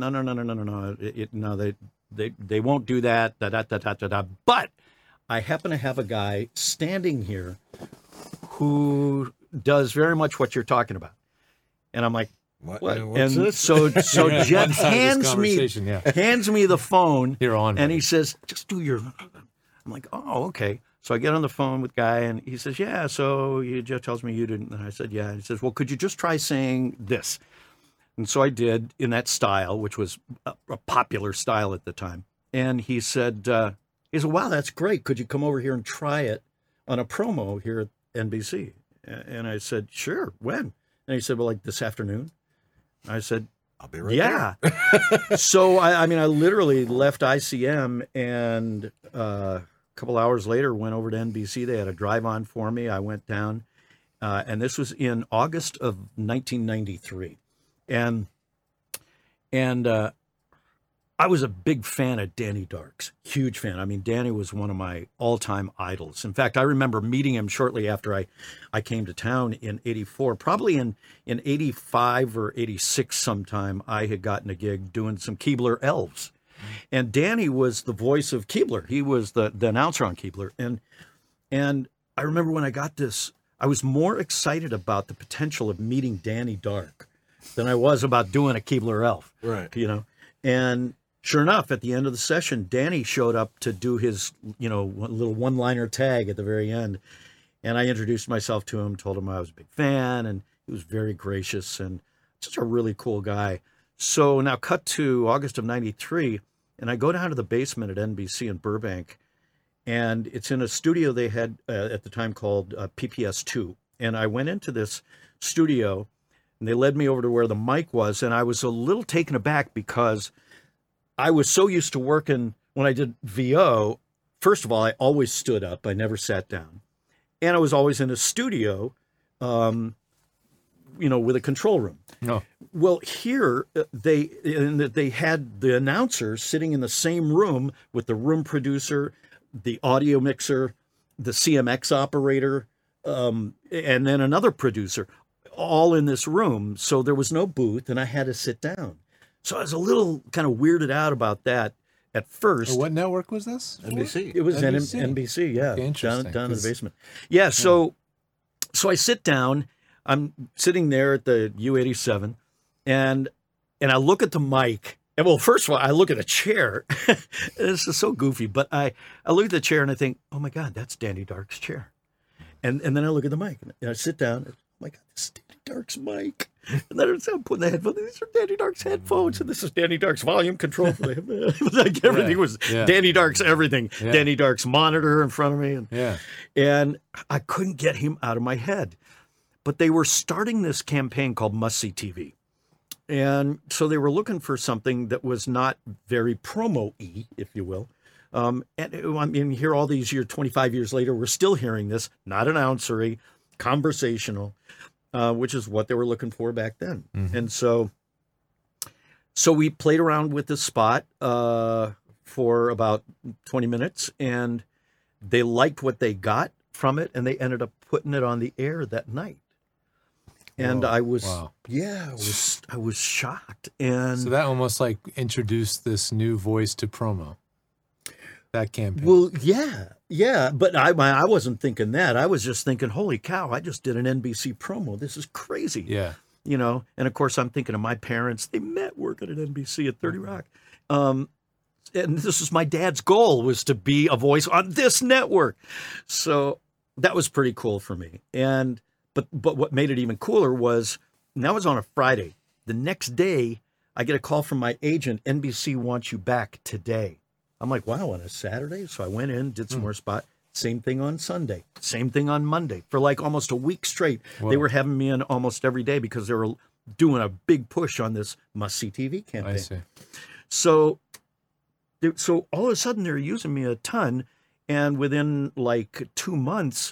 no, they won't do that, But I happen to have a guy standing here who does very much what you're talking about. And I'm like, what? And so Jeff hands me the phone, and he says, just do your, I'm like, oh, okay. So I get on the phone with the guy, and he says, yeah, so Jeff tells me you didn't. And I said, yeah. And he says, well, could you just try saying this? And so I did, in that style, which was a popular style at the time. And he said, wow, that's great. Could you come over here and try it on a promo here at NBC? And I said, sure, when? And he said, well, like this afternoon. I said, I'll be right there. So, I literally left ICM, and a couple hours later went over to NBC. They had a drive-on for me. I went down, and this was in August of 1993. And I was a big fan of Danny Darks, huge fan. I mean, Danny was one of my all-time idols. In fact, I remember meeting him shortly after I came to town in '84. Probably in '85 or '86 sometime, I had gotten a gig doing some Keebler Elves. And Danny was the voice of Keebler. He was the announcer on Keebler. And I remember when I got this, I was more excited about the potential of meeting Danny Dark than I was about doing a Keebler Elf. Right. And sure enough, at the end of the session, Danny showed up to do his, little one-liner tag at the very end. And I introduced myself to him, told him I was a big fan, and he was very gracious and just a really cool guy. So now cut to August of '93, and I go down to the basement at NBC in Burbank, and it's in a studio they had at the time called PPS2. And I went into this studio, and they led me over to where the mic was, and I was a little taken aback because I was so used to working when I did VO, first of all, I always stood up. I never sat down. And I was always in a studio, with a control room. No. Well, here they had the announcer sitting in the same room with the room producer, the audio mixer, the CMX operator, and then another producer, all in this room. So there was no booth, and I had to sit down. So I was a little kind of weirded out about that at first. What network was this? NBC. It was NBC. NBC, yeah, Okay, interesting, down in the 'cause- basement. Yeah, so I sit down. I'm sitting there at the U87, and I look at the mic. And well, first of all, I look at the chair. This is so goofy, but I look at the chair and I think, oh my God, that's Danny Dark's chair. And then I look at the mic and I sit down. And, oh my God, this is Danny Dark's mic. And then I'm putting the headphones. These are Danny Dark's headphones, and this is Danny Dark's volume control. It was like everything was Danny Dark's everything. Yeah. Danny Dark's monitor in front of me, and I couldn't get him out of my head. But they were starting this campaign called Must See TV. And so they were looking for something that was not very promo-y, if you will. And I mean, here all these years, 25 years later, we're still hearing this, not announcery, conversational, which is what they were looking for back then. Mm-hmm. And so we played around with this spot for about 20 minutes, and they liked what they got from it, and they ended up putting it on the air that night. And Whoa. I was, Wow. I was shocked. And so that almost like introduced this new voice to promo. That campaign. Well, yeah. But I wasn't thinking that. I was just thinking, holy cow, I just did an NBC promo. This is crazy. Yeah. And of course I'm thinking of my parents. They met working at NBC at 30 Rock. And this was my dad's goal, was to be a voice on this network. So that was pretty cool for me. But what made it even cooler was, and that was on a Friday. The next day, I get a call from my agent, NBC wants you back today. I'm like, wow, on a Saturday? So I went in, did some more spot. Same thing on Sunday. Same thing on Monday. For like almost a week straight, They were having me in almost every day because they were doing a big push on this Must See TV campaign. I see. So all of a sudden, they're using me a ton. And within like 2 months,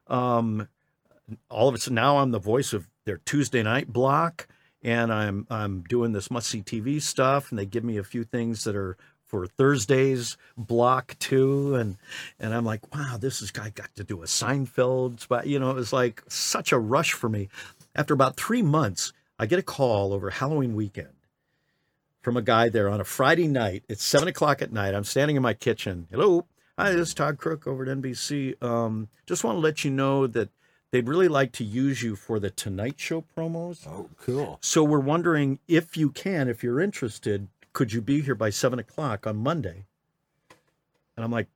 all of it. Now I'm the voice of their Tuesday night block, and I'm doing this Must See TV stuff, and they give me a few things that are for Thursday's block too, and I'm like, wow, I got to do a Seinfeld spot. It was like such a rush for me. After about 3 months, I get a call over Halloween weekend from a guy there on a Friday night. It's 7:00 at night. I'm standing in my kitchen. Hello, hi, this is Todd Crook over at NBC. Just want to let you know that they'd really like to use you for the Tonight Show promos. Oh, cool. So we're wondering if you're interested, could you be here by 7:00 on Monday? And I'm like,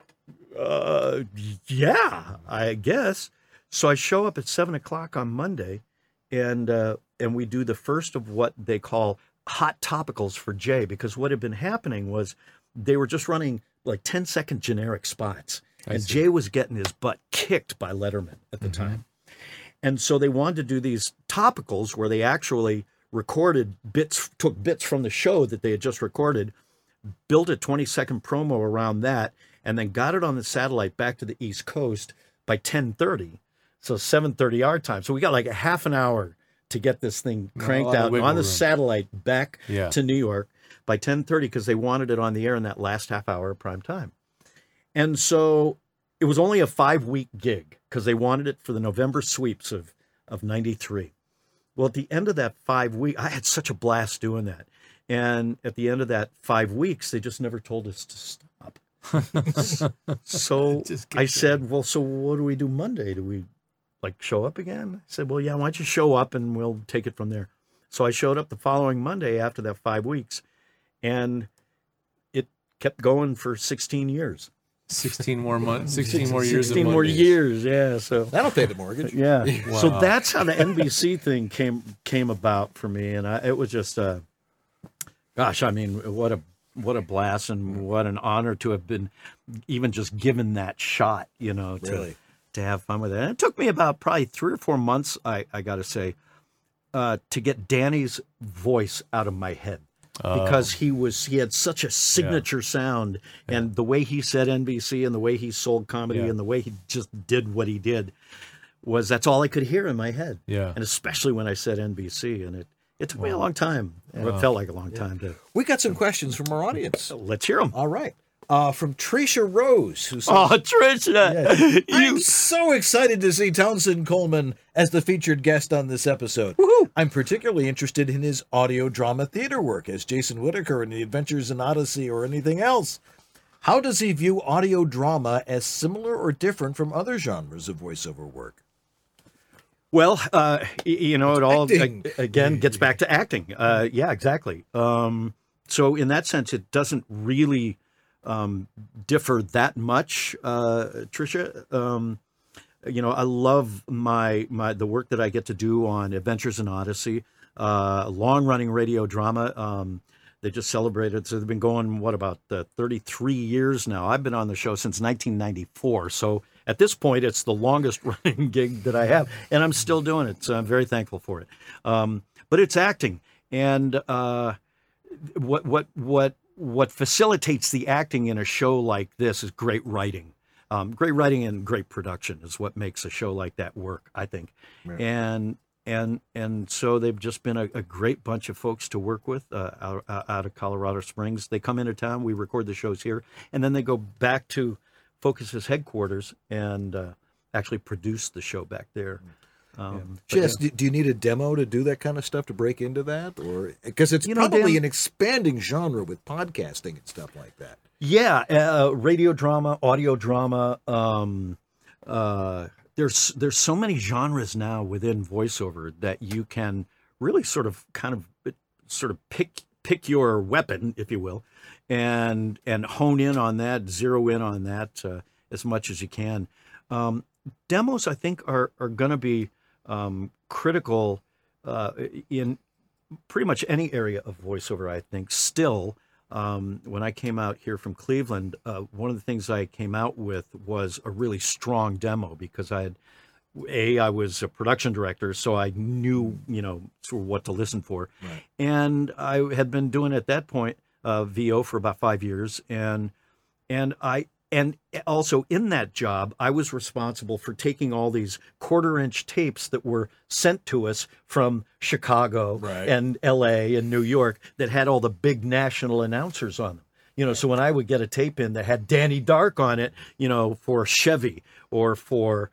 yeah, I guess. So I show up at 7:00 on Monday, and we do the first of what they call hot topicals for Jay, because what had been happening was they were just running like 10-second generic spots. And Jay was getting his butt kicked by Letterman at the time. And so they wanted to do these topicals where they actually recorded took bits from the show that they had just recorded, built a 20-second promo around that, and then got it on the satellite back to the East Coast by 10:30. So 7:30 our time. So we got like a half an hour to get this thing cranked out on the satellite back to New York by 10:30, because they wanted it on the air in that last half hour of prime time. And so it was only a 5-week gig because they wanted it for the November sweeps of 93. Well, at the end of that 5 weeks, I had such a blast doing that. And at the end of that 5 weeks, they just never told us to stop. So I said, well, so what do we do Monday? Do we show up again? I said, well, yeah, why don't you show up and we'll take it from there. So I showed up the following Monday after that 5 weeks, and it kept going for 16 years. 16 more months, 16 more years. 16 more years, yeah. So that'll pay the mortgage. Yeah. Wow. So that's how the NBC thing came about for me, and it was just, gosh, I mean, what a blast and what an honor to have been even just given that shot, to have fun with it. And it took me about probably 3 or 4 months, I got to say, to get Danny's voice out of my head. because he had such a signature sound, and the way he said NBC and the way he sold comedy and the way he just did what he did that's all I could hear in my head. Yeah. And especially when I said NBC, and it took me a long time. And it felt like a long time to. We got some questions from our audience. Let's hear them. All right. From Tricia Rose, who says, Tricia, I'm so excited to see Townsend Coleman as the featured guest on this episode. Woo-hoo. I'm particularly interested in his audio drama theater work as Jason Whittaker in The Adventures in Odyssey or anything else. How does he view audio drama as similar or different from other genres of voiceover work? Well, it all again gets back to acting. Yeah, exactly. So in that sense, it doesn't really differ that much, Tricia. I love the work that I get to do on Adventures in Odyssey, long-running radio drama. They just celebrated, so they've been going, about 33 years now. I've been on the show since 1994, so at this point, it's the longest-running gig that I have, and I'm still doing it, so I'm very thankful for it. But it's acting, and what facilitates the acting in a show like this is great writing. Great writing and great production is what makes a show like that work, I think. Right. And so they've just been a great bunch of folks to work with out of Colorado Springs. They come into town, we record the shows here, and then they go back to Focus's headquarters and actually produce the show back there. Jess, do you need a demo to do that kind of stuff, to break into that? Or because it's probably an expanding genre with podcasting and stuff like that. Yeah, radio drama, audio drama. There's so many genres now within voiceover that you can really sort of pick your weapon, if you will, and hone in on that, zero in on that as much as you can. Demos, I think, are going to be critical in pretty much any area of voiceover, I think. Still, when I came out here from Cleveland, one of the things I came out with was a really strong demo because I was a production director, so I knew, sort of what to listen for. Right. And I had been doing at that point VO for about 5 years, and also in that job, I was responsible for taking all these 1/4-inch tapes that were sent to us from Chicago and LA and New York that had all the big national announcers on them. So when I would get a tape in that had Danny Dark on it, for Chevy or for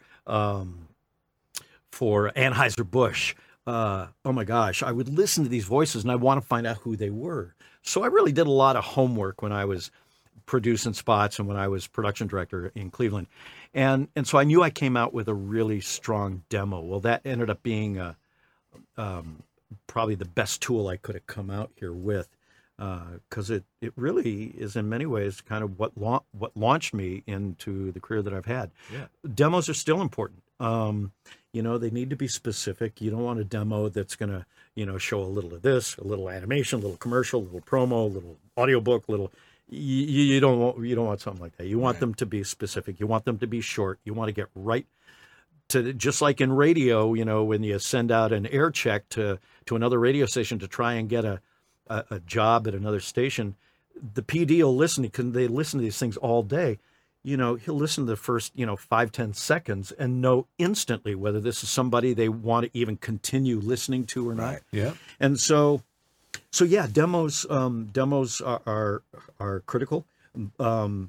Anheuser-Busch, oh my gosh, I would listen to these voices and I want to find out who they were. So I really did a lot of homework when I was producing spots and when I was production director in Cleveland. And so I knew I came out with a really strong demo. Well, that ended up being probably the best tool I could have come out here with, because it really is in many ways kind of what launched me into the career that I've had. Yeah. Demos are still important. They need to be specific. You don't want a demo that's going to, show a little of this, a little animation, a little commercial, a little promo, a little audiobook, you don't want something like that. You want them to be specific. You want them to be short. You want to get right to, just like in radio, when you send out an air check to another radio station to try and get a job at another station, the PD will listen, because they listen to these things all day. He'll listen to the first, 5-10 seconds and know instantly whether this is somebody they want to even continue listening to or not. Yeah. And so yeah, demos are critical. And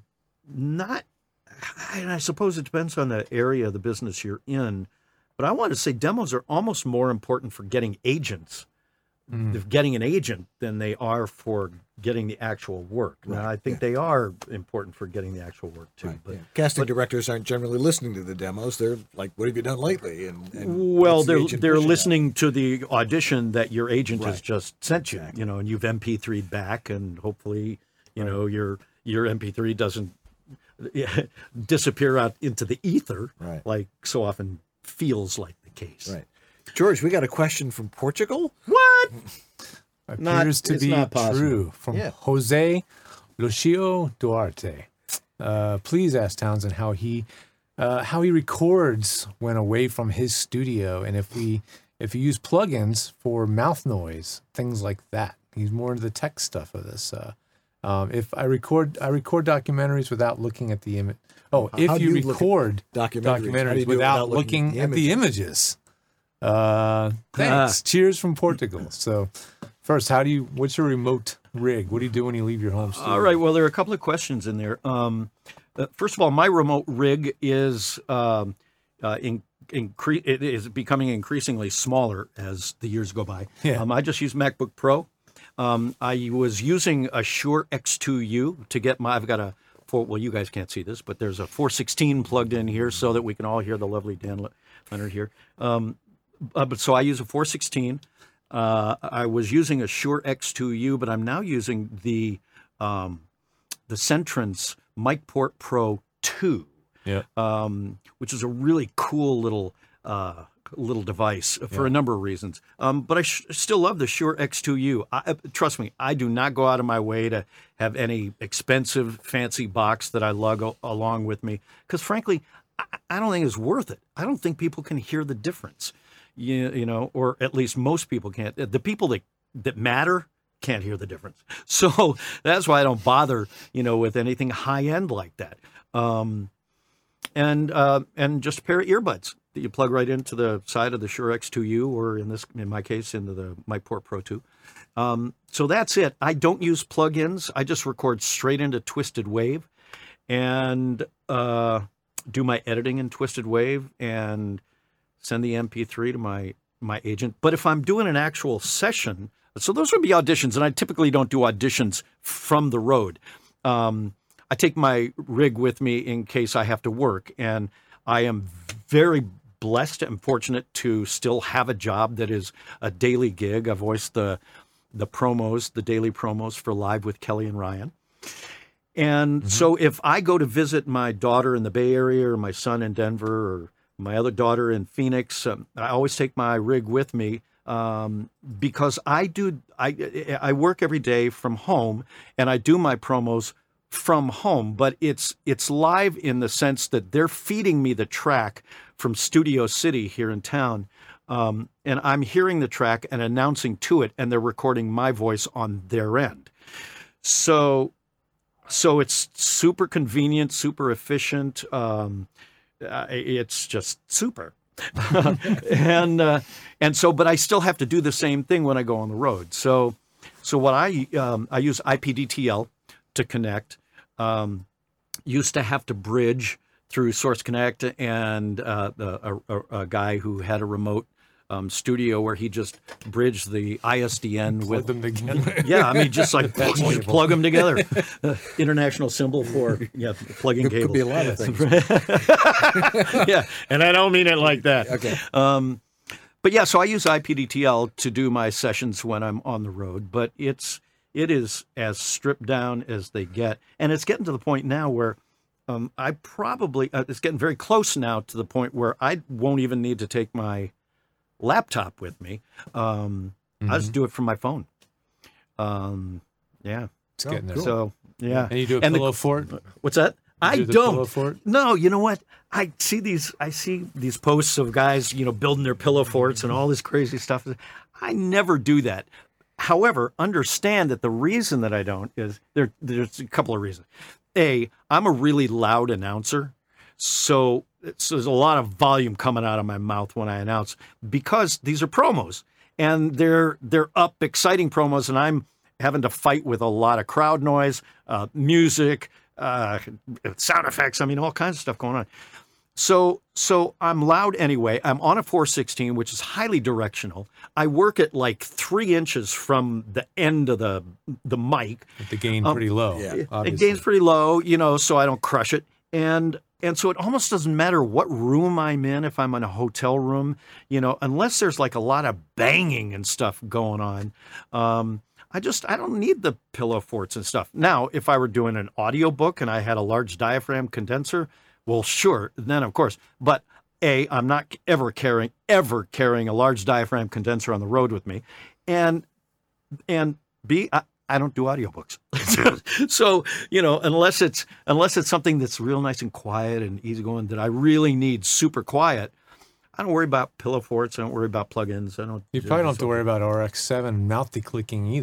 I suppose it depends on the area of the business you're in, but I want to say demos are almost more important for getting agents, getting an agent, than they are for getting the actual work. Now, I think they are important for getting the actual work too. Right. But casting directors aren't generally listening to the demos. They're like, "What have you done lately?" And they're listening to the audition that your agent has just sent you. And you've MP3'd back, and hopefully, your MP3 doesn't disappear out into the ether, like so often feels like the case. Right. George, we got a question from Portugal. What? Appears to be true. From Jose Lucio Duarte. Please ask Townsend how he records when away from his studio, and if you use plugins for mouth noise, things like that. He's more into the tech stuff of this. If I record documentaries without looking at the image. Oh, if you record documentaries without looking at the images. Thanks. Cheers from Portugal. So, first, what's your remote rig? What do you do when you leave your home studio? All right. Well, there are a couple of questions in there. First of all, my remote rig is it is becoming increasingly smaller as the years go by. Yeah. I just use MacBook Pro. I was using a Shure X2U to get I've got well, you guys can't see this, but there's a 416 plugged in here so that we can all hear the lovely Dan Leonard here. But so I use a 416. I was using a Shure X2U, but I'm now using the Centrance MicPort Pro 2, which is a really cool little device for a number of reasons. But I still love the Shure X2U. Trust me, I do not go out of my way to have any expensive, fancy box that I lug along with me because, frankly, I don't think it's worth it. I don't think people can hear the difference, you know, or at least most people can't. The people that matter can't hear the difference. So that's why I don't bother, you know, with anything high end like that. And just a pair of earbuds that you plug right into the side of the Shure X2U, or in my case, into the MicPort Pro 2. So that's it. I don't use plugins. I just record straight into Twisted Wave, and do my editing in Twisted Wave, and send the MP3 to my agent. But if I'm doing an actual session, so those would be auditions, and I typically don't do auditions from the road. I take my rig with me in case I have to work, and I am very blessed and fortunate to still have a job that is a daily gig. I voice the promos, the daily promos for Live with Kelly and Ryan. And so if I go to visit my daughter in the Bay Area, or my son in Denver, or my other daughter in Phoenix, I always take my rig with me. Because I work every day from home, and I do my promos from home, but it's live in the sense that they're feeding me the track from Studio City here in town, and I'm hearing the track and announcing to it, and they're recording my voice on their end. So it's super convenient, super efficient. It's just super. and so, but I still have to do the same thing when I go on the road. So what I use IPDTL to connect. Used to have to bridge through Source Connect, and a guy who had a remote studio where he just bridged the ISDN with them together. Yeah, I mean, just like plug them together. International symbol for plugging cables. Could be a lot of things. Yeah, and I don't mean it like that. Okay. But yeah, so I use IPDTL to do my sessions when I'm on the road, but it is as stripped down as they get, and it's getting to the point now where it's getting very close now to the point where I won't even need to take my laptop with me. I just do it from my phone. Yeah. It's getting there. So, yeah. And you do a pillow fort? What's that? I do the don't. pillow fort? No, you know what? I see these posts of guys, building their pillow forts and all this crazy stuff. I never do that. However, understand that the reason that I don't is there's a couple of reasons. A, I'm a really loud announcer, so there's a lot of volume coming out of my mouth when I announce, because these are promos, and they're up, exciting promos, and I'm having to fight with a lot of crowd noise, music, sound effects. I mean, all kinds of stuff going on. So I'm loud anyway. I'm on a 416, which is highly directional. I work at like 3 inches from the end of the mic. With the gain pretty low. Yeah, it gains pretty low, so I don't crush it. And so it almost doesn't matter what room I'm in, if I'm in a hotel room, unless there's like a lot of banging and stuff going on. I don't need the pillow forts and stuff. Now, if I were doing an audiobook and I had a large diaphragm condenser, well, sure, then of course. But A, I'm not ever carrying a large diaphragm condenser on the road with me. And B, I don't do audiobooks. So, unless it's something that's real nice and quiet and easygoing that I really need super quiet, I don't worry about pillow forts. I don't worry about plugins. You probably don't have to worry about RX-7 mouth declicking either.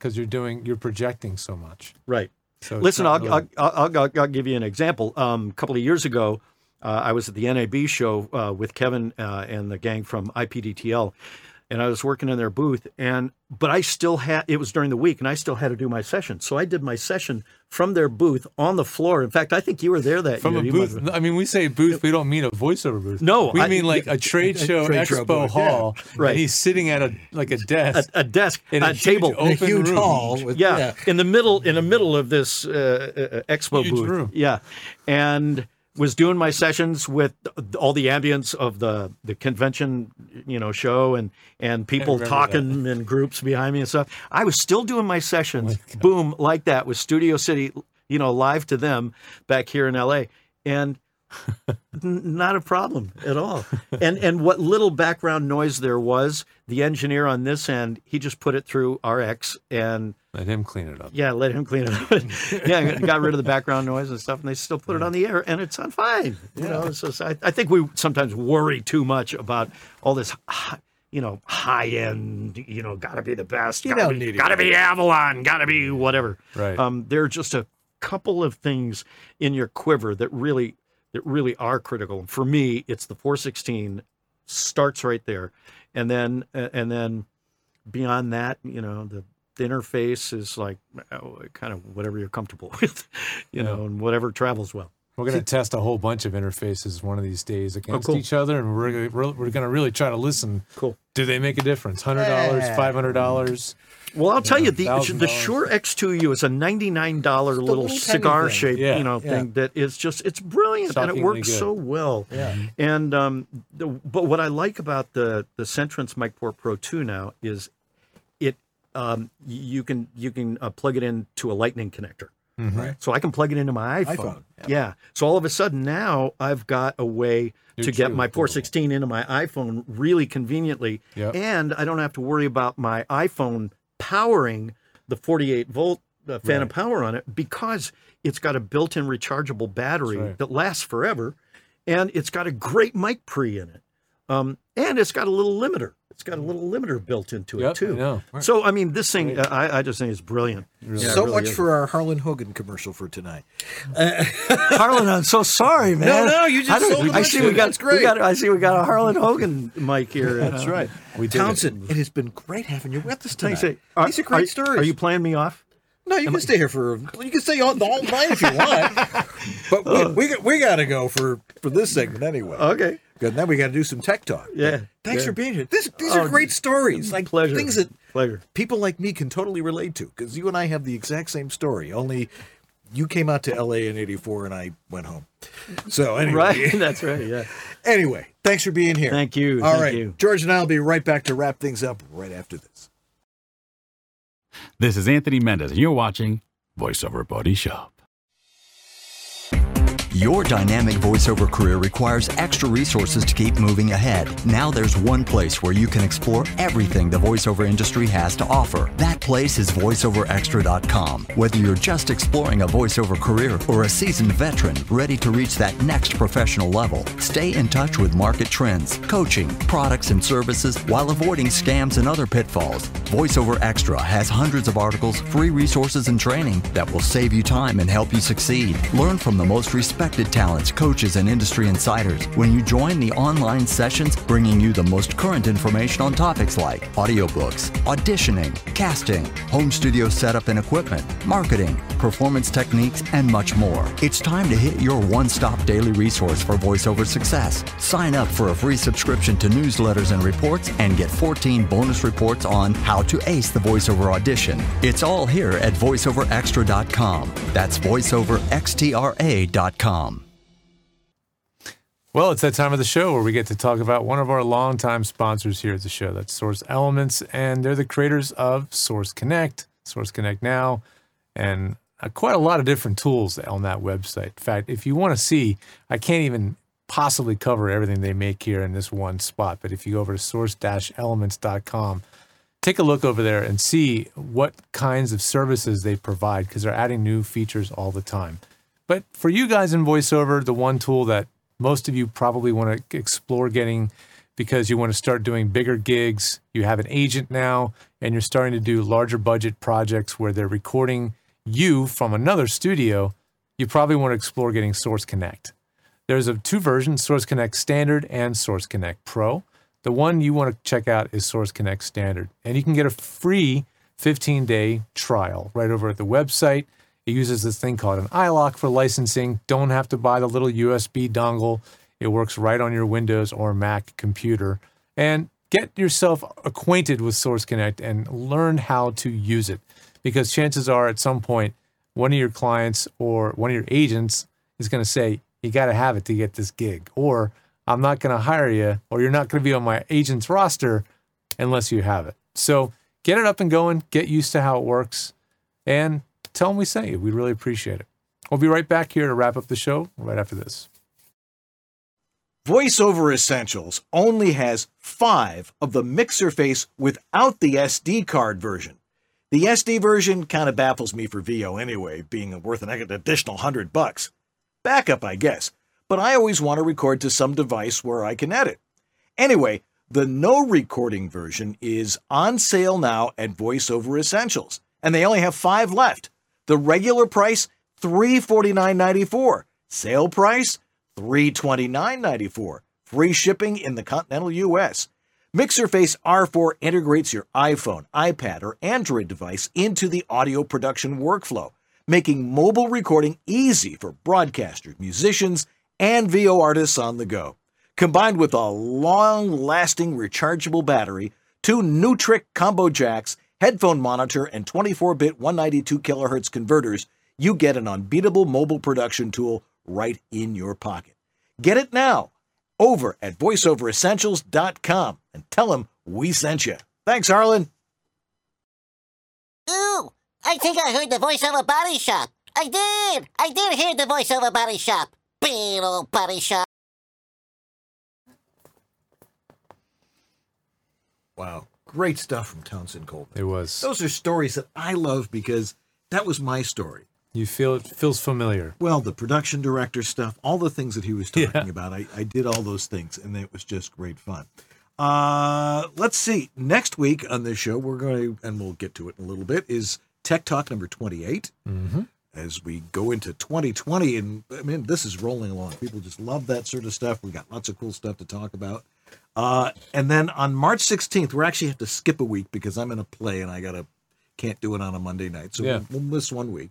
because you're projecting so much. Right. So listen, really... I'll give you an example. A couple of years ago, I was at the NAB show with Kevin and the gang from IPDTL, and I was working in their booth. But I still had, it was during the week, and I still had to do my session. So I did my session from their booth on the floor. In fact, I think you were there that from year. A booth. I mean, we say booth, we don't mean a voiceover booth. No, we mean like a trade show expo hall. Yeah. Right. And he's sitting at a desk, a desk, in a table, open a huge room. hall. In the middle of this expo huge booth. Room. Yeah, and was doing my sessions with all the ambience of the convention, show and people talking in groups behind me and stuff. I was still doing my sessions, boom, like that with Studio City, live to them back here in LA, and not a problem at all. And what little background noise there was, the engineer on this end, he just put it through RX and let him clean it up. Yeah, let him clean it up. Yeah, got rid of the background noise and stuff, and they still put it on the air, and it's on fine. So I think we sometimes worry too much about all this, high end. Got to be the best. Got to be Avalon. Got to be whatever. Right. There are just a couple of things in your quiver that really are critical. For me, it's the 416 starts right there, and then beyond that, the interface is like kind of whatever you're comfortable with, and whatever travels well. We're going to test a whole bunch of interfaces one of these days against each other, and we're going to really try to listen. Cool. Do they make a difference? $100, $500? Well, I'll tell you, the Shure X2U is a $99 little cigar shaped, thing that is just, it's brilliant. Shockingly, and it works so well. Yeah. And, but what I like about the Centrance Mic Port Pro 2 now is you can plug it into a Lightning connector. Mm-hmm. Right. So I can plug it into my iPhone. Yeah. So all of a sudden now I've got a way to get my 416 into my iPhone really conveniently. Yep. And I don't have to worry about my iPhone powering the 48 volt phantom power on it, because it's got a built-in rechargeable battery that lasts forever, and it's got a great mic pre in it. And it's got a little limiter. It's got a little limiter built into it too. I know. So I mean, this thing, I just think it's brilliant. So much for our Harlan Hogan commercial for tonight. Harlan, I'm so sorry, man. No, you just sold I see That's great. I see we got a Harlan Hogan mic here. That's right. Townsend, it has been great having you with us tonight. These are great stories. Are you playing me off? No, you can stay here you can stay all night if you want. But we got to go for this segment anyway. Okay. Good. Now we got to do some tech talk. Yeah. Thanks for being here. These are great stories. Like pleasure. Things that people like me can totally relate to, because you and I have the exact same story. Only you came out to LA in '84 and I went home. So anyway. Right. That's right. Yeah. Anyway, thanks for being here. Thank you. All Thank right. you. George and I will be right back to wrap things up right after this. This is Anthony Mendez, and you're watching VoiceOver Body Shop. Your dynamic voiceover career requires extra resources to keep moving ahead. Now there's one place where you can explore everything the voiceover industry has to offer. That place is voiceoverextra.com. Whether you're just exploring a voiceover career or a seasoned veteran ready to reach that next professional level, stay in touch with market trends, coaching, products, and services while avoiding scams and other pitfalls. VoiceOver Extra has hundreds of articles, free resources, and training that will save you time and help you succeed. Learn from the most respected talents, coaches, and industry insiders when you join the online sessions, bringing you the most current information on topics like audiobooks, auditioning, casting, home studio setup and equipment, marketing, performance techniques, and much more. It's time to hit your one-stop daily resource for voiceover success. Sign up for a free subscription to newsletters and reports and get 14 bonus reports on how to ace the voiceover audition. It's all here at voiceoverextra.com. That's voiceoverextra.com. Well, it's that time of the show where we get to talk about one of our longtime sponsors here at the show. That's Source Elements, and they're the creators of Source Connect, Source Connect Now, and quite a lot of different tools on that website. In fact, if you want to see, I can't even possibly cover everything they make here in this one spot, but if you go over to source-elements.com, take a look over there and see what kinds of services they provide, because they're adding new features all the time. But for you guys in VoiceOver, the one tool that most of you probably want to explore getting because you want to start doing bigger gigs. You have an agent now, and you're starting to do larger budget projects where they're recording you from another studio. You probably want to explore getting Source Connect. There's two versions, Source Connect Standard and Source Connect Pro. The one you want to check out is Source Connect Standard, and you can get a free 15-day trial right over at the website. It uses this thing called an iLok for licensing. Don't have to buy the little USB dongle. It works right on your Windows or Mac computer. And get yourself acquainted with Source Connect and learn how to use it, because chances are at some point one of your clients or one of your agents is going to say, you got to have it to get this gig, or I'm not going to hire you, or you're not going to be on my agent's roster unless you have it. So get it up and going, get used to how it works, and tell them we sent you. We'd really appreciate it. We'll be right back here to wrap up the show right after this. VoiceOver Essentials only has 5 of the MixerFace without the SD card version. The SD version kind of baffles me for VO anyway, being worth an additional $100. Backup, I guess, but I always want to record to some device where I can edit. Anyway, the no recording version is on sale now at VoiceOver Essentials, and they only have 5 left. The regular price, $349.94. Sale price, $329.94. Free shipping in the continental U.S. MixerFace R4 integrates your iPhone, iPad, or Android device into the audio production workflow, making mobile recording easy for broadcasters, musicians, and VO artists on the go. Combined with a long-lasting rechargeable battery, 2 Nutric combo jacks, headphone monitor, and 24-bit 192 kHz converters, you get an unbeatable mobile production tool right in your pocket. Get it now over at voiceoveressentials.com and tell them we sent you. Thanks, Harlan. Ooh, I think I heard the VoiceOver Body Shop. I did hear the VoiceOver Body Shop. Big old body shop. Wow. Great stuff from Townsend Coleman. It was. Those are stories that I love because that was my story. You feel it feels familiar. Well, the production director stuff, all the things that he was talking about, I did all those things, and it was just great fun. Let's see. Next week on this show, we're going to, and we'll get to it in a little bit, is Tech Talk number 28. Mm-hmm. As we go into 2020, and I mean, this is rolling along. People just love that sort of stuff. We got lots of cool stuff to talk about. And then on March 16th, we actually have to skip a week because I'm in a play and can't do it on a Monday night. So we'll miss 1 week.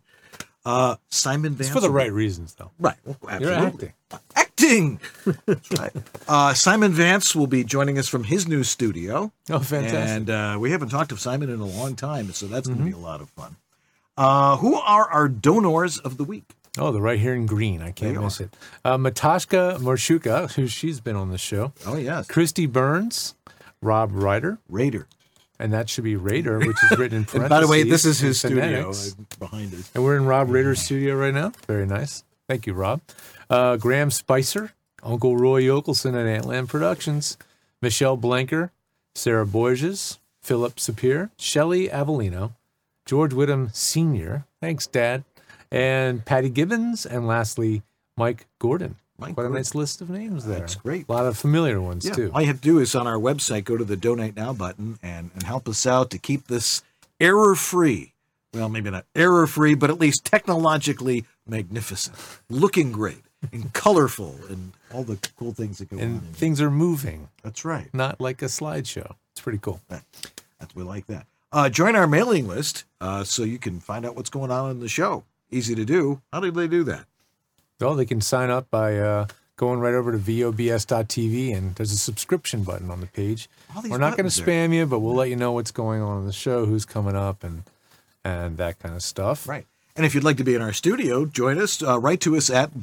Simon Vance. It's for the right reasons, though. Right. Well, absolutely. You're acting. That's right. Simon Vance will be joining us from his new studio. Oh, fantastic. And we haven't talked to Simon in a long time, so that's going to be a lot of fun. Who are our donors of the week? Oh, the right here in green. I can't miss it. Matashka Morshuka, she's been on the show. Oh, yes. Christy Burns, Rob Raider. And that should be Raider, which is written in parentheses. And by the way, this is his studio phonetics. Behind us. And we're in Rob Raider's studio right now. Very nice. Thank you, Rob. Graham Spicer, Uncle Roy Yokelson at Antland Productions, Michelle Blanker, Sarah Borges, Philip Sapir, Shelley Avellino, George Whittam Sr., thanks, Dad, and Patty Gibbons, and lastly, Mike Gordon. Quite a nice list of names there. That's great. A lot of familiar ones, too. All you have to do is on our website, go to the Donate Now button and help us out to keep this error-free. Well, maybe not error-free, but at least technologically magnificent, looking great, and colorful, and all the cool things that go on. And things are moving. That's right. Not like a slideshow. It's pretty cool. We like that. Join our mailing list so you can find out what's going on in the show. Easy to do. How do they do that? Well, they can sign up by going right over to VOBS.tv, and there's a subscription button on the page. We're not going to spam you, but we'll let you know what's going on in the show, who's coming up, and that kind of stuff. Right. And if you'd like to be in our studio, join us. Write to us at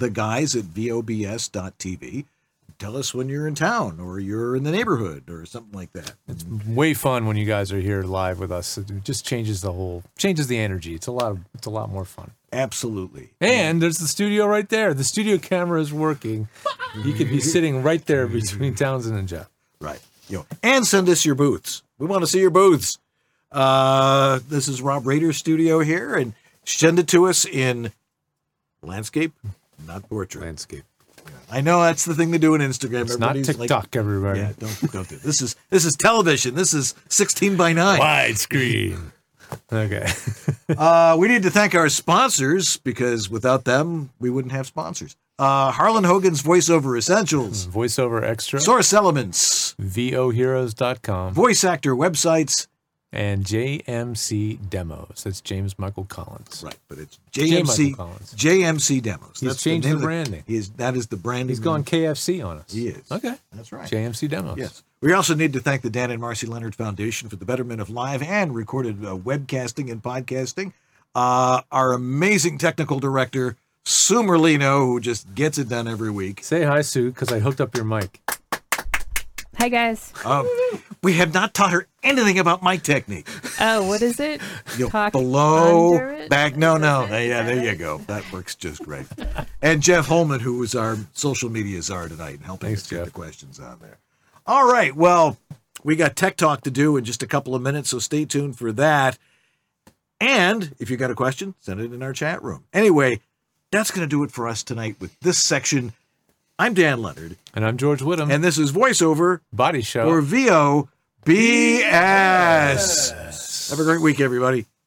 theguys@VOBS.tv. Tell us when you're in town or you're in the neighborhood or something like that. It's way fun when you guys are here live with us. It just changes the energy. It's a lot more fun. Absolutely. And there's the studio right there. The studio camera is working. You could be sitting right there between Townsend and Jeff. Right. And send us your booths. We want to see your booths. This is Rob Raider's studio here, and send it to us in landscape, not portrait. Landscape. Yeah. I know that's the thing to do on Instagram. It's not Everybody's TikTok, everybody. Yeah, don't do it. This is television. This is 16:9. Widescreen. Okay. We need to thank our sponsors because without them, we wouldn't have sponsors. Harlan Hogan's Voiceover Essentials. Voiceover Extra. Source Elements. VOHeroes.com. Voice actor websites. And JMC Demos. That's James Michael Collins. Right, but it's JMC Demos. He's changed the branding. That is the branding. He's gone KFC on us. He is. Okay. That's right. JMC Demos. Yes. We also need to thank the Dan and Marcy Leonard Foundation for the betterment of live and recorded webcasting and podcasting. Our amazing technical director, Sue Merlino, who just gets it done every week. Say hi, Sue, because I hooked up your mic. Hi, guys. We have not taught her anything about mic technique. Oh, what is it? Talk below, under it? back. No. Yeah, there you go. That works just great. And Jeff Holman, who was our social media czar tonight, and helping us get the questions on there. All right. Well, we got Tech Talk to do in just a couple of minutes, so stay tuned for that. And if you got a question, send it in our chat room. Anyway, that's going to do it for us tonight with this section. I'm Dan Leonard. And I'm George Whittam. And this is Voiceover Body Show. Or VOBS. Have a great week, everybody.